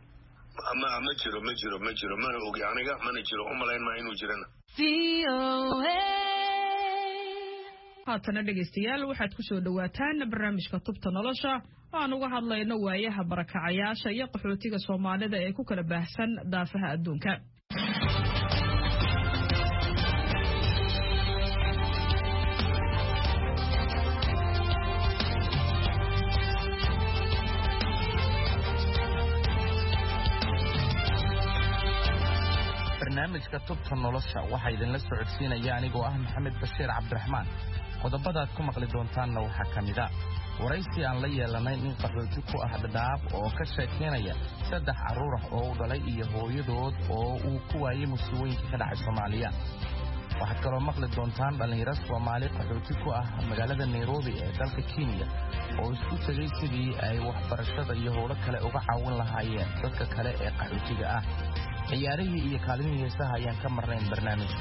mana ogi aniga mana jiro umalayn maa inuu jirana haatana dhegaystayaal waxaad ku soo dhawaataan barnaamijka tubta nolosha oo aan uga hadlayno waayaha barakacayaasha iyo qaxootiga Soomaalida ee ku kala baahsan daafaha adduunka. barnaamijka tubta nolosha waxaa idinla socodsiinaya anigoo ah Maxamed Bashiir Cabdiraxmaan. qodobadaad ku maqli doontaanna waxaa ka mid ah waraysi aan la yeelanay nin qaxooti ku ah Dhadhaab oo ka sheekeynaya 3 carruur ah oo u dhalay iyo hooyadood oo uu ku waayay musiibooyinka ka dhacay Soomaaliya. waxaad kaloo maqli doontaan dhalinyaro Soomaali qaxooti ku ah magaalada Nairobi ee dalka Kenya oo isku tagay sidii ay waxbarashada iyo howlo kale uga caawin lahaayeen dadka kale ee qaxootiga ah. ciyaarihii iyo kaalmihii heesaha ayaan ka marnayn barnaamijka.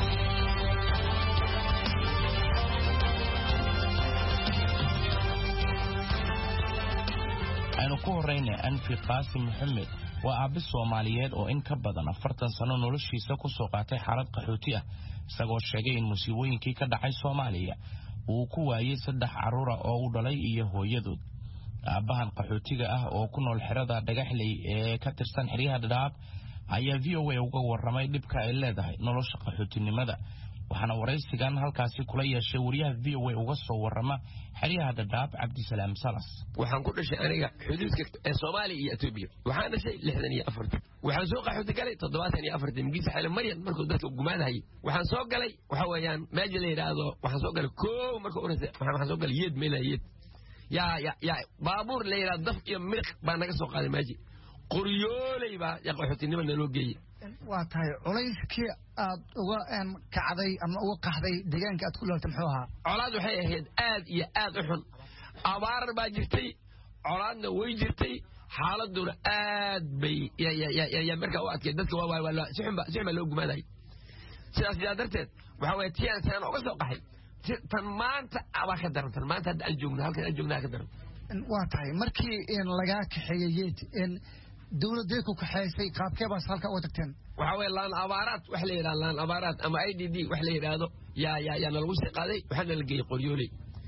aynu ku horeyna Anfi Qaasim Maxamed waa aabe Soomaaliyeed oo in ka badan 40 sano noloshiisa ku soo qaatay xaalad qaxooti ah isagoo sheegay in musiibooyinkii ka dhacay Soomaaliya uu ku waayay 3 carruur oo u dhalay iyo hooyadood. aabahan qaxootiga ah oo ku nool xerada Dhagaxley ee ka tirsan xeryaha Dhadhaab ayaa VOA uga warramay dhibka ay leedahay nolosha qaxootinimada. waxaana waraysigan halkaasi kula yeeshay wariyaha VOA uga soo warrama xeryaha Dhadhaab Cabdisalaam Salas. waxaan ku dhashay aniga xuduudka ee Soomaaliya iyo Itoobiya waxaan dhashay 64 waxaan soo qaxooti galay 74 Migisa Xile Maryam markuu dadka gumaadahay waxaan soo galay waxa weeyaan meesha la yiraahdo waxaan soo galay koow markuu waxaan soo galay yeed meelayeed ya baabuur la yiraahdo daf iyo miq baa naga soo qaaday maaji qoryoolay baa ya qaxootinimada loo geeyay. waa tahay culayskii aad uga kacday ama uga qaxday deegaanka aad ku laaltay muxuu ahaa? colaad waxay ahayd aad iyo aad u xun. abaar baa jirtay, colaadna way jirtay, xaaladuna aad bay ya markaa u adkeed dadka waa si xun baa loo gumaaday. sidaas darteed waxa weeye tiyaan saan uga soo qaxay tan maanta abaa ka daran tan maanta hadda aan joogno halkan aan joogna ka daran. waa tahay markii lagaa kaxeeyay dawladda ku kaxeysay qaabkee baas halka uga tagteen? waxa weeye laan abaaraad wax la yiraahdo laan abaaraad ama IDD wax la yiraahdo yaa lagu sii qaaday waxaana la geeyay qoryooley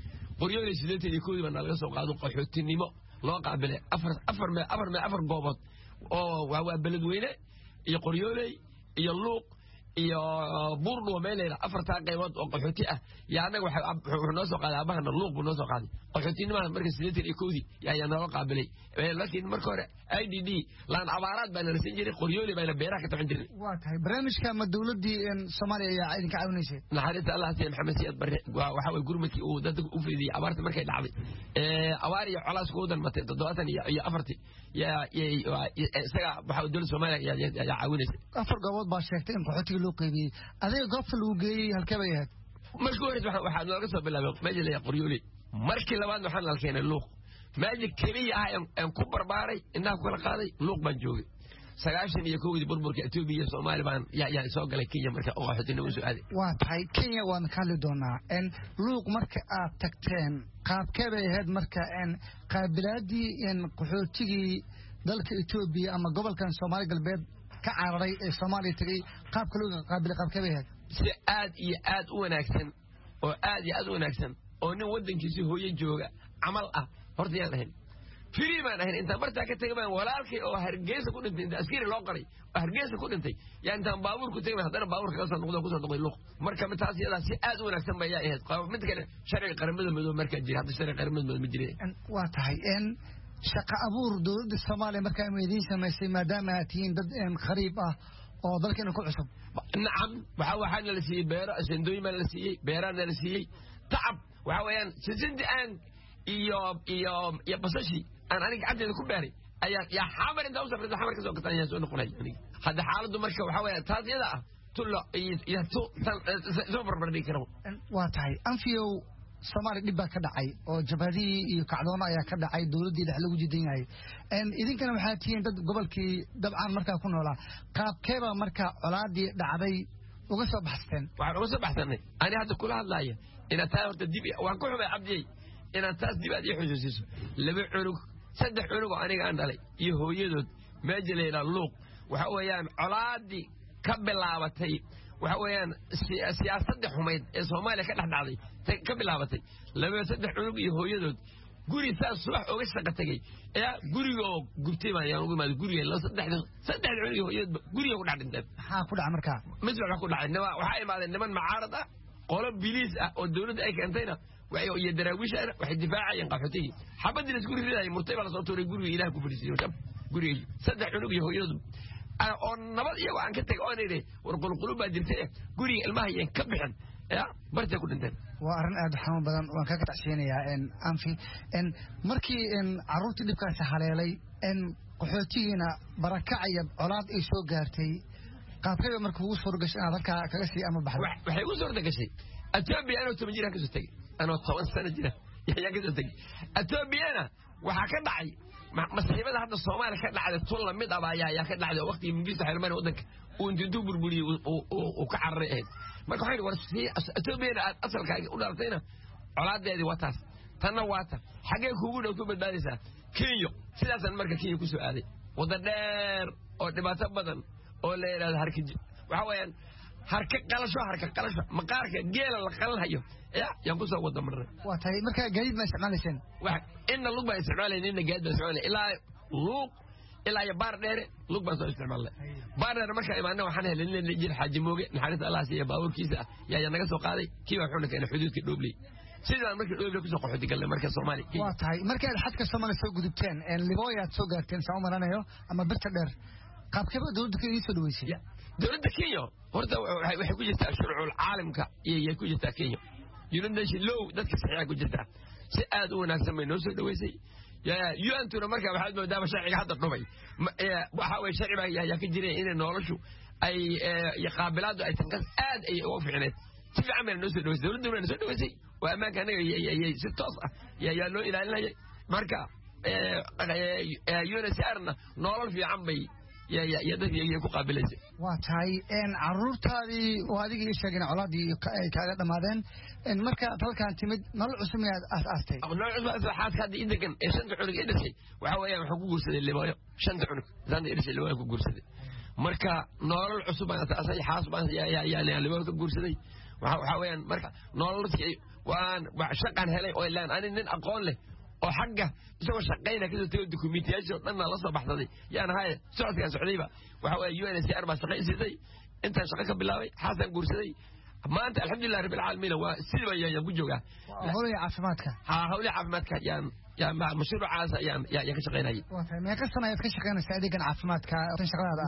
81 baa laga soo qaado qaxootinimo loo qaabilay afar goobood oo waa beledweyne iyo qoryooley iyo luuq iyo buurdhuwa meeleyla 4 qaybood oo qaxooti ah yaa anaga wuxuu noo soo qaaday aabahana luuq buu noo soo qaaday qaxootinimada marka 81 yaa noo qaabilay laakiin marka hore IDD laan abaaraad baa la siin jiray qoryooley baa beeraha ka taxin jiray. waa tahay barnaamijka ma dawladii Soomaaliya ayaa idin ka caawinaysay? naxariista Allah si Maxamed Siyaad Barre waxa way gurmadkii uu dadka u fiidiyay abaarta markay dhacday abaar iyo colaas ku dalmatay 74 isaga waxa dawladda Soomaaliya yaa caawinaysay. 4 goobood baa sheegtay in qaxootiga loo qaybiyay adeeg goobta lagu geeyay halkee bay ahayd? markii hore waxaa nooga soo bilaabay meesha la qoryooley markii labaad waxaan la keenay luuq maaji kaliya ah aan ku barbaaray inaan ku kala qaaday luuq baan joogay 91 burburka Itoobiya iyo Soomaaliya baan yaa soo galay Kenya marka oo qaxootinimo soo aaday. waa tahay Kenya waan ka hadli doonaa luuq marka aad tagteen qaabkee bay ahayd marka qaabilaadii qaxootigii dalka Itoobiya ama gobolkan Soomaali galbeed ka cararay ee Soomaaliya tagay qaabka loo qaabilay qaabkee bay ahayd? si aad iyo aad u wanaagsan oo nin wadankiisa hooyo jooga amal ah horta yaan ahayn free baan ahayn inta martaa ka tagay baan walaalkay oo Hargeysa ku dhintay inta askari loo qaray oo Hargeysa ku dhintay yaa intaan baabuur ku tagay hadana baabuurka ka soo noqday luuq marka taas iyada si aad u wanaagsan bay ahayd mid kale sharciga qaramada madow marka jiray hadda sharciga qaramada madow ma jiray. waa tahay shaqo abuur dowladda Soomaaliya markaa ma idiin samaysay maadaama aad tihiin dad khariib ah oo dalkeena ku cusub nacam waxaana la siiyey beero asendooyin baa la siiyey beeraana la siiyey tacab waxa weeyaan sisinti aan iyo basashi aan aniga gacanteeda ku beeray ayaa yaa xamar inta u safraysa xamar ka soo gataan ayaa soo noqonay aniga hadda xaaladdu marka waxa weeyaan taas iyada ah tullo iyo soo barbardhigi karo waa tahay anfiyow Soomaaliya dhib baa ka dhacay oo jabhadii iyo kacdoono ayaa ka dhacay dawladdii dhex lagu jidan yahay idinkana waxaa tihiin dad gobolkii dabcan markaa ku noolaa qaabkeeba markaa colaadii dhacday uga soo baxsteen waxaan uga soo baxsanay ani hadda kula hadlaaya inaad taa horta dib waan ku xumay cabdiyey inaad taas dib aad ii xusuusiso 2 cunug 3 cunug oo aniga aan dhalay iyo hooyadood meesha la yidhaahdo luuq waxa weeyaan colaadii ka bilaabatay waxa weeyaan siyaasadda xumayd ee Soomaaliya ka dhacday ka bilaabatay 2-3 cunug iyo hooyadood guri saas subax uga shaqo tagay ee guriga oo gubtay baan yaan ugu maad guriga 3 cunug iyo hooyadood guriga ku dhacday maxaa ku dhacay markaa misbax ku dhacay waxa imaadeen niman mucaarad ah qolo biliis ah oo dawladda ay keentayna waxay daraawiishana waxay difaacayeen qaxootiga xabadii isku riday murtay baa soo tuuray guriga Ilaahay ku fadhiisiyo guriga 3 cunug iyo hooyadood oo nabad iyagu aan ka tagay oo inay war qulqulub baa jirtay guriga ilmaha yeen ka bixin barta ku dhinteen waa arrin aad xanuun badan waan ka tacsiyanayaa anfi markii caruurtii dhibkaas haleelay qaxootigiina barakacaya colaad ay soo gaartay qaabkayba markuu ugu soo gashay inaad halkaa kaga sii ama baxdo waxay ugu soo gashay Ethiopia anoo 10 jir ka soo tagay anoo 10 sano jira yaa ka soo tagay Ethiopia waxa ka dhacay masiibada hadda Soomaaliya ka dhacday tul la mid ah ayaa ka dhacday waqti Ingiriiska xirmaan wadanka uu intuu burburiyay oo ka carray marka waxay war Ethiopia asalkaaga u dhalatayna colaadeedii waa taas tanna waa ta xagee kuugu dhow ku badbaadaysaa Kenya sidaasan marka Kenya ku soo aaday wada dheer oo dhibaato badan oo la yiraahdo harkiji waxa weeyaan harka qalasho maqaarka geela la qalanhayo yaan ku soo wada marnay waa tahay marka gaadiid ma isticmaalayseen wax inna lug baa isticmaalayeen inna gaadiid baa isticmaalayeen ilaa ya baar dheere lug baa soo isticmaalay baar dheere marka imaanna waxaan helay in jir xaaji mooge naxariista Allah siiya baaburkiisa yaa naga soo qaaday kii baa xuna keenay xuduudka Dhobley sidaan markii Dhobley ku soo qaxooti galnay marka Soomaaliya waa tahay markii xadka Soomaaliya soo gudubteen Liboya soo gaarteen Soomaaliya ama birta dheer qaabkeeba dawladda Kenya soo dhaweysay dawladda Kenya horta waxay ku jirtaa shuruucul caalamka iyo ku jirtaa Kenya United Nations law dadka saxiixa ku jirtaa si aad u wanaagsan bay noo soo dhaweysay UN tuna marka waxaad moodaa sharciga hadda dhumay waxa way sharciga ayaa ka jiray in noloshu ay yaqaabilaadu ay tanqas aad ay ugu fiicneed si fiican bay noo soo dhaweysay dawladdu noo soo dhaweysay waa amaanka anaga ay si toos ah yaa loo ilaalinayay marka UNHCR-na nolol fiican bay ya dadkii ku qaabilaysay waa tahay caruurtaadii oo adiga ii sheegeen colaadii ay kaaga dhamaadeen marka dalkan timid nolol cusub miyaad aastay nolol cusub xaaska hadda intakan 5 cunug ee dhashay waxa weeyaan waxa ku guursaday Liboyo 5 cunug zaan ee dhashay Liboyo ku guursaday marka nolol cusub aan asaasay xaas baan yaa Liboyo ku guursaday waxa weeyaan marka nololkii waan shaqan helay oo ilaan ani nin aqoon leh oo xagga isagoo shaqeynaya ka soo tagay dukumiintiyaasha dhan la soo baxsaday yaan ahay socodka socdayba waxa weeye UNHCR baa shaqeysay inta shaqo ka bilaabay xasan guursaday maanta alxamdulillah rabbil caalamiin waa sidaba yaan ku joogaa hawlaha caafimaadka hawlaha caafimaadka yaan mashruucaas yaan ka shaqeynayay waa tahay meeqa sano ayaad ka shaqeynaysaa adeegan caafimaadka shaqadaada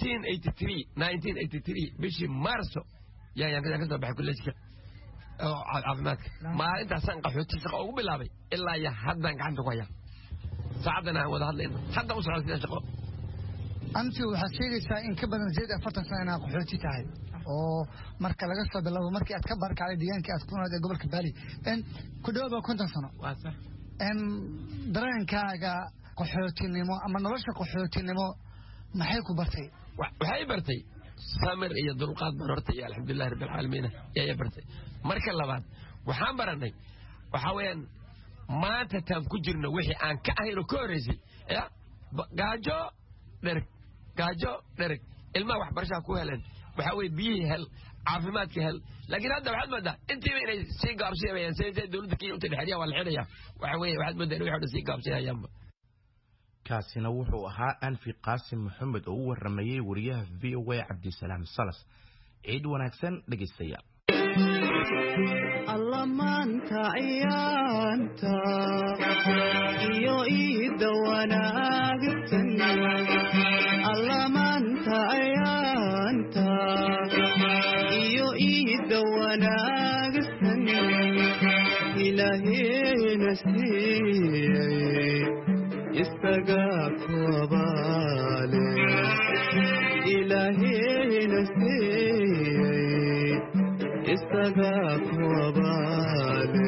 1983 bishii Maarso yaan ka soo baxay kulleyska caafimaadka maalintaasaan qaxooti shaqo ugu bilaabay ilaa ya haddaan gacanta ku hayaa saacadana aan wada hadlayno hadda u socda sidaan shaqo anti waxaad sheegaysaa in ka badan 40 sano inaad qaxooti tahay oo marka laga soo bilaabo markii aad ka barkacday deegaankii aad ku noolayd ee gobolka Bali ku dhawaad 50 sano waa sax dareenkaaga qaxootinimo ama nolosha qaxootinimo maxay ku bartay waxay bartay samir iyo dulqaad baan horta iyo alxamdulillah rabbil caalamiin yaa bartay marka labaad waxaan baranay waxa weeyaan maanta taan ku jirno wixii aan ka ahayno ka horeysay gaajo dhereg ilmaha waxbarashada ku heleen waxa weeye biyihii hel caafimaadka hel laakiin hadda waxaad moodaa intiiba inay sii gaabsiinayaan sayidee dawladda Kenya u tadhexriya waa la xidhaya waxa weeye waxaad moodaa inay waxay sii gaabsiinayaanba kaasina wuxuu ahaa Anfi Qaasim Maxamed oo u waramayay wariyaha VOA Cabdisalaam Salas ciid wanaagsan dhageystayaal allamaanta ciyaanta iyo iida wanaagsan allamaanta ciyaanta iyo iida wanaagsan ilaahayna siiyey isaga ku abaale ilaahayna siiyey isaga ku abaale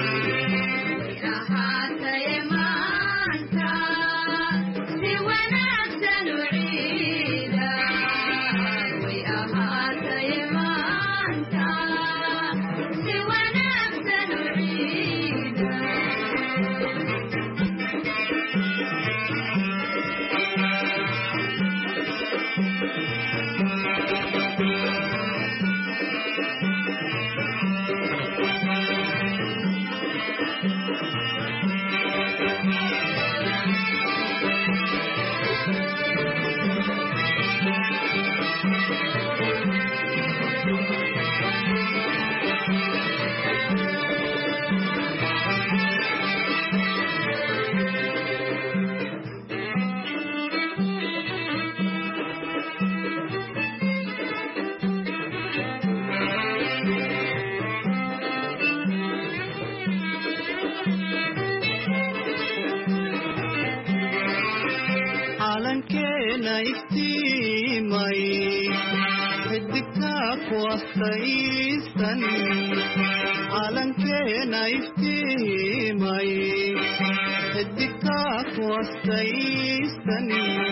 calankeena iftiimay xidigta ku astaysan calankeena iftiimay xidigta ku astaysan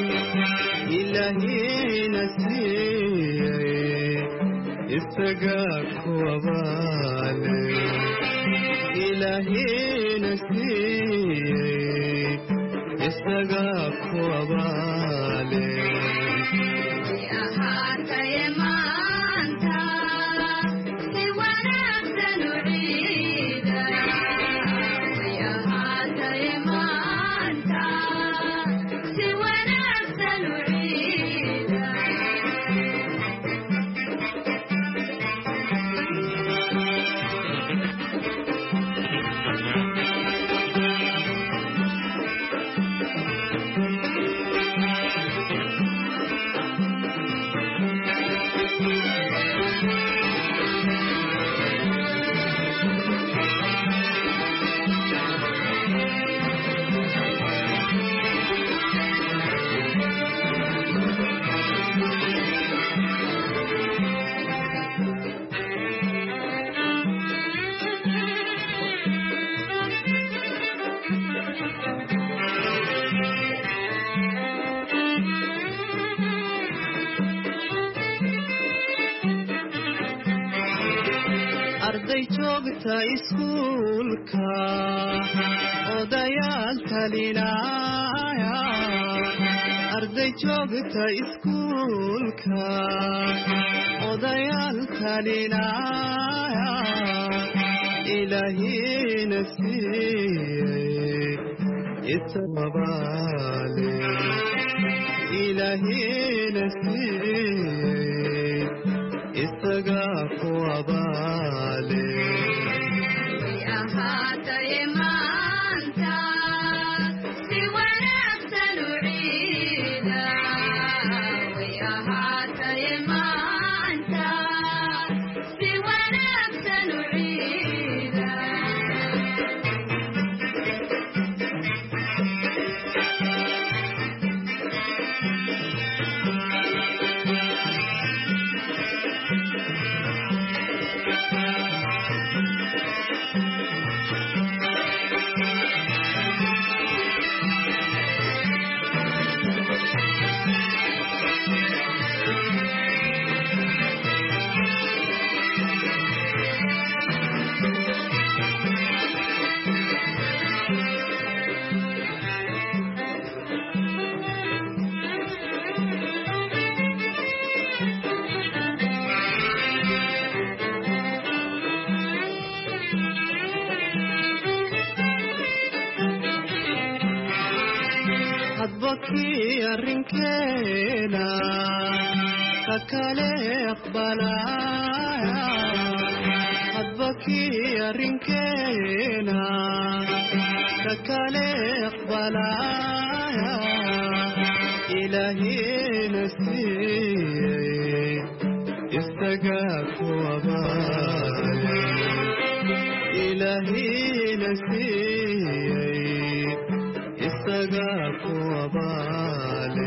ilaahayna siiyey isaga ku abaale ilaahayna siiyey isaga ku abaale arday joogta iskuulka odayaal talinaya arday joogta iskuulka odayaal talinaya ilaahayna siiyey isaga abaale ilaahayna siiyey isaga ku abaale hadbakii arrinkeena kakale aqbalaya baki arinkena kakale aqbalaya ilahi nasiye istaga kuwabale ilahi nasiye istaga kuwabale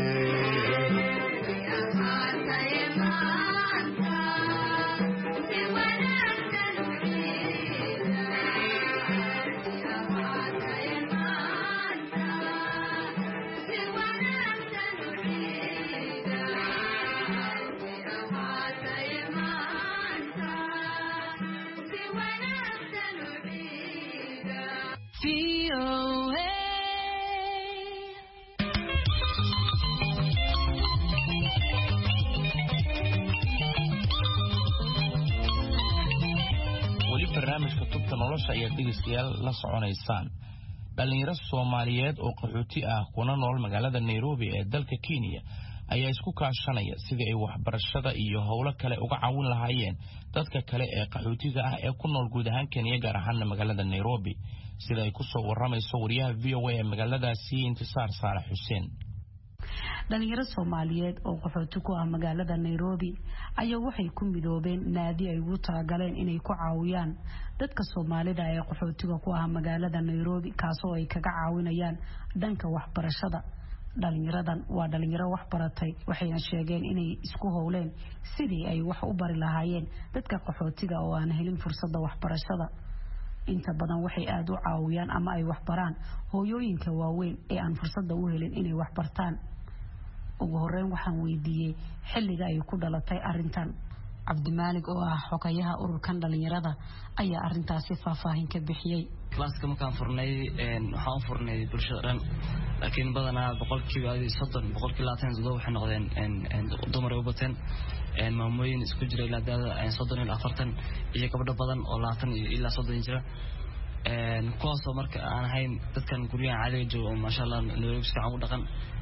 barnaamijka tubta nolosha ayaa dhegeystayaal la soconaysaan. dhalinyaro Soomaaliyeed oo qaxooti ah kuna nool magaalada Nairobi ee dalka Kenya ayaa isku kaashanaya sidii ay waxbarashada iyo howlo kale uga caawin lahaayeen dadka kale ee qaxootiga ah ee ku nool guud ahaan Kenya gaar ahaan magaalada Nairobi sida ay ku soo waramayso wariyaha VOA ee magaaladaasi Intisaar Saalax Xuseen. dhalinyaro Soomaaliyeed oo qaxooti ku ah magaalada Nairobi ayaa waxay ku midoobeen naadi ay ugu talagaleen inay ku caawiyaan dadka Soomaalida ee qaxootiga ku ah magaalada Nairobi kaasoo ay kaga caawinayaan dhanka waxbarashada. dhalinyaradan waa dhalinyaro wax baratay waxayna sheegeen inay isku howleen sidii ay wax u bari lahaayeen dadka qaxootiga oo aan helin fursadda waxbarashada. inta badan waxay aad u caawiyaan ama ay wax baraan hooyooyinka waaweyn ee aan fursadda u helin inay wax bartaan. ugu horeyn waxaan weydiiyey xilliga ay ku dhalatay arintan. Cabdimaalig oo ah xogayaha ururkan dhalinyarada ayaa arintaasi faahfaahin ka bixiyay. Klaaska markaan furnay waxaan furnay bulshada dhan laakiin badanaa 30% 20% waxay noqdeen dumar u bateen maamooyin isku jira ilaa 30 ilaa 40 iyo gabdho badan oo 20 ilaa 30 jira kuwaasoo marka aan ahayn dadkan guryaha caadiga jooga oo maasha Allah Nairobi si fiican u dhaqan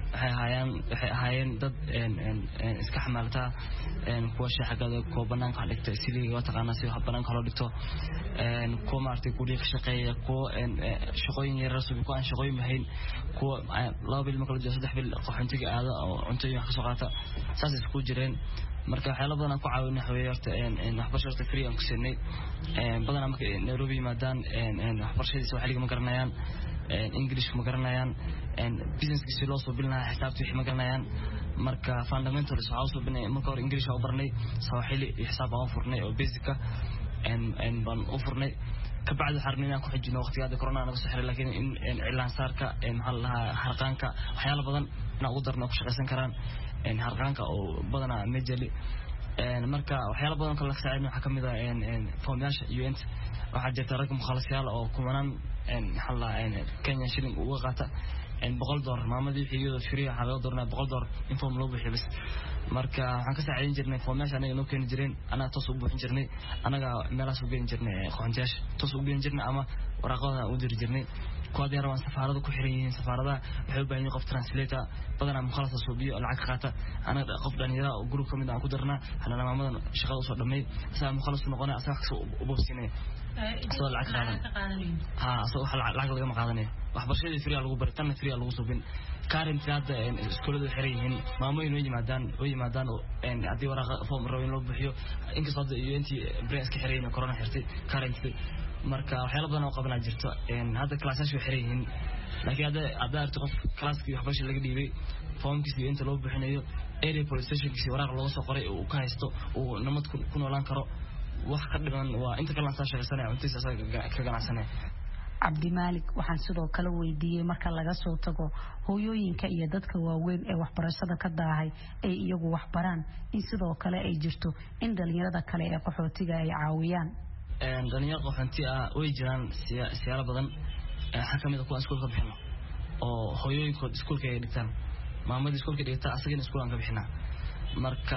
waxay ahaayeen dad iska xamaalta kuwa shaqada kuwa banaanka wax dhigta sidii waa taqaanaa si wax banaanka loo dhigto kuwa maartay guriga ka shaqeeya kuwa shaqooyin yar rasmi ku aan shaqooyin lahayn kuwa 2 bil marka la joogo 3 bil qaxoontiga aada oo cuntooyin wax ka soo qaata saas isku jireen marka waxyaalo badan ku caawinay xaweeyarta waxbarashada free aan ku siinay badan marka Nairobi maadaan waxbarashadiisa wax liga ma garanayaan English ma garanayaan business si loo soo bilnaa xisaabta wixii ma garanayaan marka fundamentals waxa soo bilnaa marka hore English oo barnay Swahili iyo xisaab aan furnay oo basic ah ban u furnay ka bacdi xarnina ku xijino waqtiga corona naga soo xiray laakiin in cilaan saarka maxaa la harqaanka waxyaalo badan na ugu darno ku shaqeysan karaan harqaanka oo badana majali marka waxyaalo badan kala saacadna waxa kamid ah foundation UN waxa jirta rag mukhalasiyaal oo kumanaan xalla Kenya shilling uga qaata $100 maamadii xiyado free waxa laga doornaa $100 in form loo bixiyo bas marka waxaan ka saacidin jirnay foundation anaga noo keen jireen ana toos u buuxin jirnay anaga meelaas u geen jirnay qoonjaash toos u geen jirnay ama waraqada u dir jirnay kuwa diyaarwan safaarada ku xiran yihiin safaarada waxay u baahan yihiin qof translator badana mukhalasa soo biyo lacag qaata ana qof dhalinyaro oo group kamid ah ku darnaa xalana maamadan shaqada soo dhamay saa mukhalas noqonaa asaga u boobsinay soo lacag qaadan soo lacag laga ma qaadanay waxbarashada free lagu bari tan free lagu soo bin kaarin tiada iskuulada xiran yihiin maamooyin oo yimaadaan hadii waraqa form rooyin loo bixiyo inkastoo iyo intii brain iska xiran corona xirtay kaarin marka waxyaalo badan oo qabanaa jirto hadda classashu xiran yihiin laakiin hadda arto qof classkii waxbarasho laga dhiibay formkiisa inta loo bixinayo area police stationkiisa waraaq looga soo qoray oo ka haysto oo namad ku noolaan karo wax ka dhiman waa inta kala soo shaqeysanay intiisa ka ganacsanay. Cabdimaalig waxaan sidoo kale weydiiyay marka laga soo tago hooyooyinka iyo dadka waaweyn ee waxbarashada ka daahay ay iyagu wax baraan in sidoo kale ay jirto in dhalinyarada kale ee qaxootiga ay caawiyaan. dhalinyaro qaxoonti ah way jiraan siyaalo badan waxa kamid ah kuwa iskuulka bixino oo hooyooyinkood iskuulka ay dhigtaan maamadii iskuulka dhigta asagana iskuulan ka bixina marka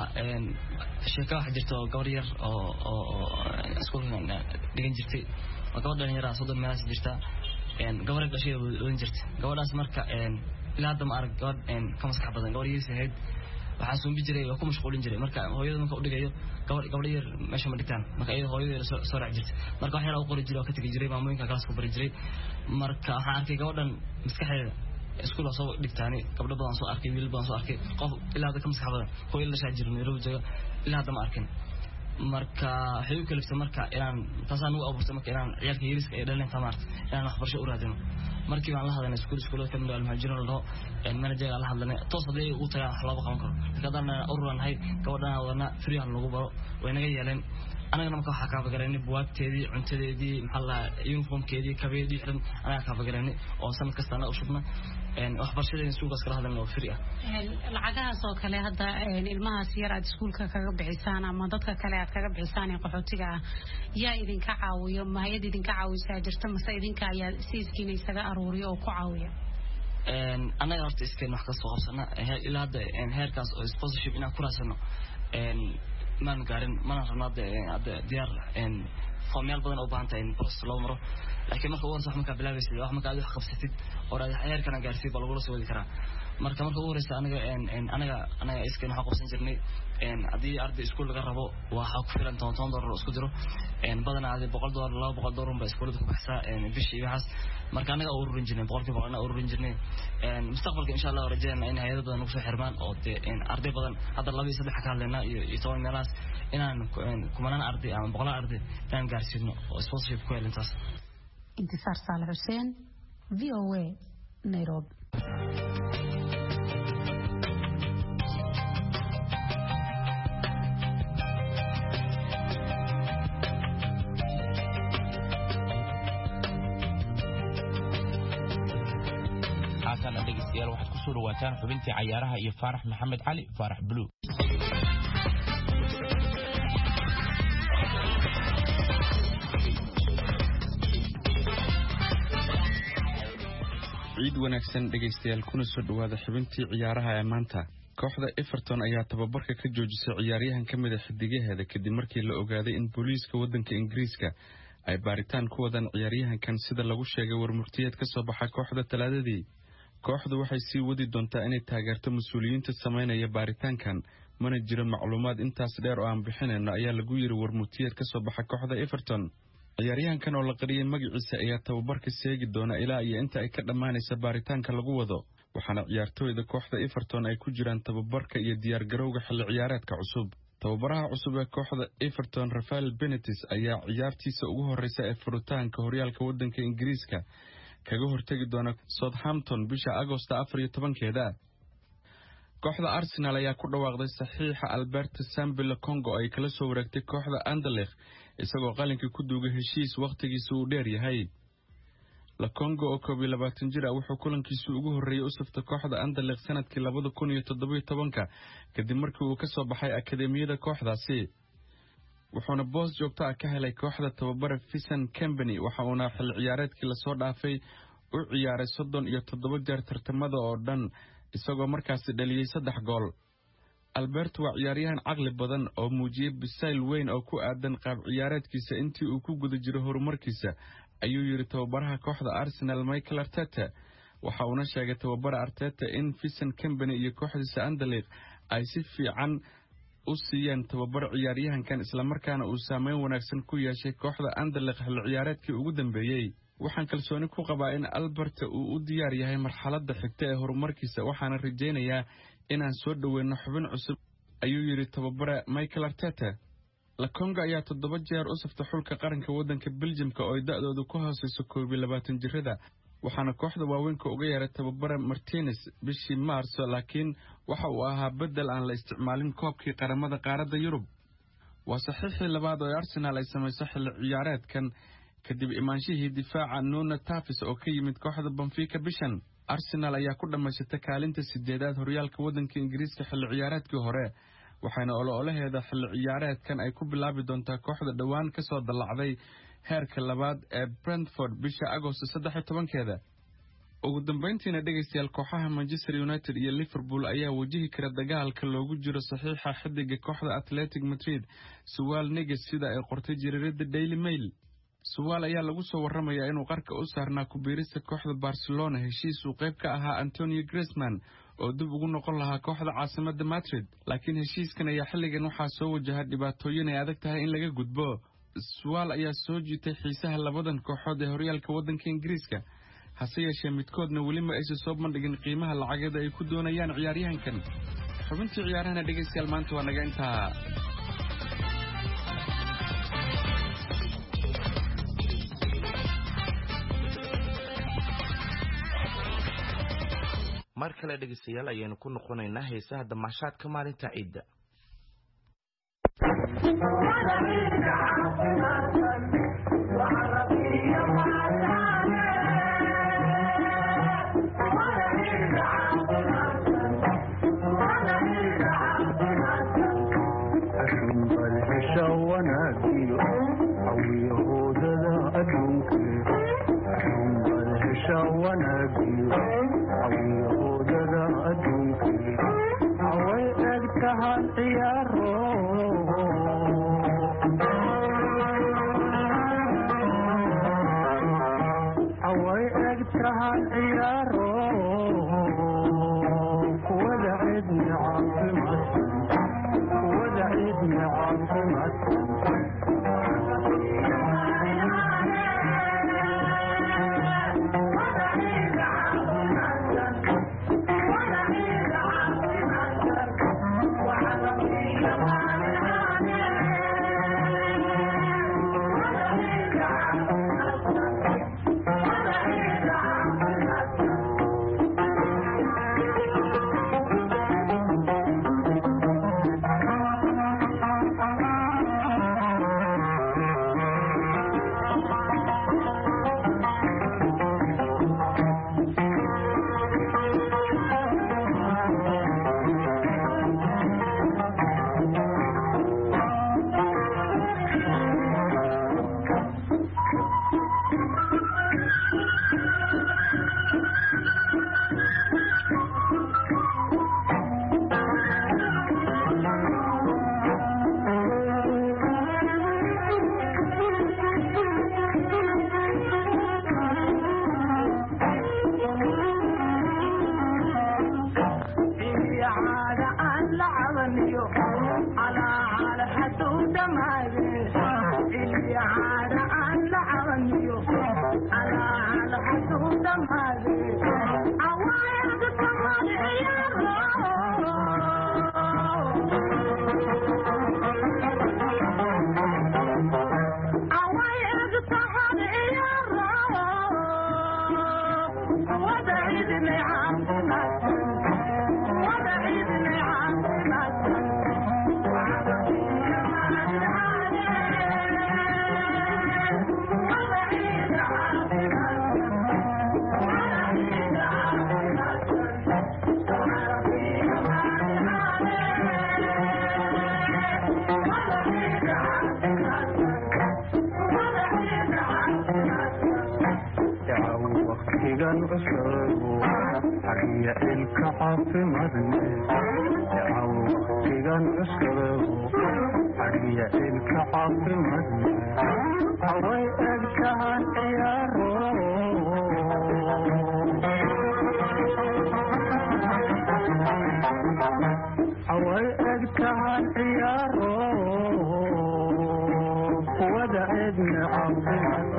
sheeko waxa jirto gabar yar oo iskuulka dhigan jirtay gabadh dhalinyaro ah 30 meelaas jirta gabar dhashay oo jirta gabadhaas marka ilaa hadda ma arag gabadh ka maskax badan gabar yar ahayd waxaan suumbi jiray waa ku mashquulin jiray marka hooyada marka u dhigayo gabadh yar meesha ma dhigtaan marka iyada hooyada soo raac jirtay marka wax yar u qori jiray oo ka tagi jiray maamooyinka kalaas ku bari jiray marka waxaan arkay gabadhan maskaxdeeda iskuul soo dhigtaani gabdho badan soo arkay wiil badan soo arkay qof ilaa hadda ka maskax badan hooyada la shaajir Nairobi jooga ilaa hadda ma arkin marka waxay u kaliftay marka inaan taasaan ugu abuurtay marka inaan ciyaalka yariska ay dhaleen tamaart inaan waxbarasho u raadino markii aan la hadalnay iskuulada ka mid ah Almajiro loo manager la hadalnay toos haday uu tagaa wax laba qaban karo kadana ururanahay gabadhan wadana free aan lagu baro way naga yeeleen anagana marka waxa ka fagareynay buwaagteedii cuntadeedii maxaa la uniformkeedii kabeedii xiran anaga ka fagareynay oo sanad kasta ana u shubna waxbarashada suuqaas kala hadalnay oo free ah lacagahaas oo kale hadda ilmahaas yar aad iskuulka kaga bixisaan ama dadka kale aad kaga bixisaan ee qaxootiga ah yaa idinka caawiyo ma hay'ad idinka caawisa jirta mase idinka ayaa siiskiina isaga aruuriyo oo ku caawiya anaga horta iskeen wax ka soo qabsana ilaa hadda heerkaas oo sponsorship inaan ku raasano maan gaarin mana rabnaa diyaar فميال بدن أو بانتا إن بروس لومرو لكن ما هو صح مكان بلابس اللي ما قاعد يحقق ستة ورا حير كان قاعد يسيب بالغول سوي كرا مركب هو رست أنا إسكن حقق سنجرني إن عدي أرض إسكول جربوا وحقق فلان تونتون إسكودرو إن بدن عدي $100 لا $100 بإسكول ده بحسها إن بيشي بحس مركب أنا أورنجني بقولك أنا أورنجني إن مستقبل إن شاء الله رجعنا إن هذا بدن نقص حرمان أو إن أرض بدن هذا الله بيسد حكى لنا يسوي مراس إن كمان أرضي أو بقول أرضي كان قارسينه سبونسرشيب كويل انتص انتصار صالح حسين VOA نيروبي حسنا dhegeystayaal waxaad ku soo dhawaataan xubintii cayaaraha iyo Faarax Maxamed Cali Faarax Blue ciid wanaagsan dhegeystayaal kuna soo dhawaada xubintii ciyaaraha ee maanta kooxda Everton ayaa tababarka ka joojisay ciyaaryahan kamid ah xidigaheeda kadib markii la ogaaday in booliiska wadanka Ingiriiska ay baaritaan ku wadaan ciyaaryahankan sida lagu sheegay warmurtiyeed ka soo baxay kooxda Talaadadii kooxdu waxay sii wadi doontaa inay taageerto mas'uuliyiinta sameynaya baaritaankan mana jiro macluumaad intaas dheer oo aan bixinayno ayaa lagu yiri warmurtiyeed ka soo baxay kooxda Everton ciyaaryahankan oo la qariyay magaciisa ayaa tababarka seegi doona ilaa iyo inta ay ka dhamaanaysa baaritaanka lagu wado waxaana ciyaartooyda kooxda Everton ay ku jiraan tababarka iyo diyaar garowga xilli ciyaareedka cusub tababaraha cusub ee kooxda Everton Rafael Benitez ayaa ciyaartiisa ugu horeysay ee furitaanka horyaalka wadanka Ingiriiska kaga hortagi doona Southampton bisha Agoosto 14-keeda kooxda Arsenal ayaa ku dhawaaqday saxiixa Alberto Sambila Congo ay kala soo wareegtay kooxda Anderlecht isagoo qalinka ku duugay heshiis waqtigiisa uu dheer yahay La Congo oo 22 jir ah wuxuu kulankiisa ugu horeeyay u saftay kooxda Anderlecht sanadkii 2017 kadib markii uu ka soo baxay akademiyada kooxdaasi wuxuuna boos joogto ah ka helay kooxda tababare Vincent Kompany waxa uu xil ciyaareedkii la soo dhaafay u ciyaaray 37 jeer tartamada oo dhan isagoo markaas dhaliyay 3 gool Alberto waa ciyaaryahan caqli badan oo muujiyay bisayl weyn oo ku aadan qaab ciyaareedkiisa intii uu ku guda jiro horumarkiisa ayuu yiri tababaraha kooxda Arsenal Mikel Arteta waxa uu sheegay tababara Arteta in Vincent Kompany iyo kooxdiisa Anderlecht ay si fiican u siiyeen tababar ciyaaryahankan isla markaana uu saameyn wanaagsan ku yeeshay kooxda Anderlecht xil ciyaareedkii ugu dambeeyay waxaan kalsooni ku qabaa in Alberto uu u diyaar yahay marxaladda xigta ee horumarkiisa waxaana rajaynayaa inaan soo dhaweeyno xubin cusub ayuu yiri tababare Mikel Arteta La Congo ayaa 7 jeer u saftay xulka qaranka wadanka Belgiumka oo da'doodu ku hooseyso 22 jirada waxaana kooxda waaweynka uga yeeray tababare Martinez bishii Maarso laakiin waxa uu ahaa bedel aan la isticmaalin koobkii qaramada qaaradda Yurub waa saxiixii labaad oo Arsenal ay sameysay xilli ciyaareedkan kadib imaanshihii difaaca Nuno Tavares oo ka yimid kooxda Benfica bishan Arsenal ayaa ku dhameysatay kaalinta 8aad horyaalka wadanka Ingiriiska xilli ciyaareedkii hore waxaana ololaheeda xilli ciyaareedkan ay ku bilaabi doontaa kooxda dhawaan ka soo dalacday heerka labaad ee Brentford bisha Agoosto 13-keeda ugu dambeyntiina dhageystayaal kooxaha Manchester United iyo Liverpool ayaa wajihi kara dagaalka loogu jiro saxiixa xidiga kooxda Athletic Madrid Suwal Neges sida ay qortay jariirada Daily Mail Suwal ayaa lagu soo waramayaa inuu qarka u saarnaa ku biirista kooxda Barcelona heshiis uu qayb ka ahaa Antonio Griezmann oo dib ugu noqon lahaa kooxda caasimadda Madrid laakiin heshiiskan ayaa xilligan waxaa soo wajahay dhibaatooyin ay adag tahay in laga gudbo su'aal ayaa soo jiitay xiisaha labadan kooxood ee horyaalka waddanka Ingiriiska hase yeeshee midkoodna weli ma aysan soo bandhigin qiimaha lacageed ay ku doonayaan ciyaaryahankan xubintii ciyaarahana dhegeystayaal maanta waa naga intaa mar kale dhegeystayaal ayaynu ku noqonaynaa heesaha damaashaadka maalinta ciidda ودعتنا عظيم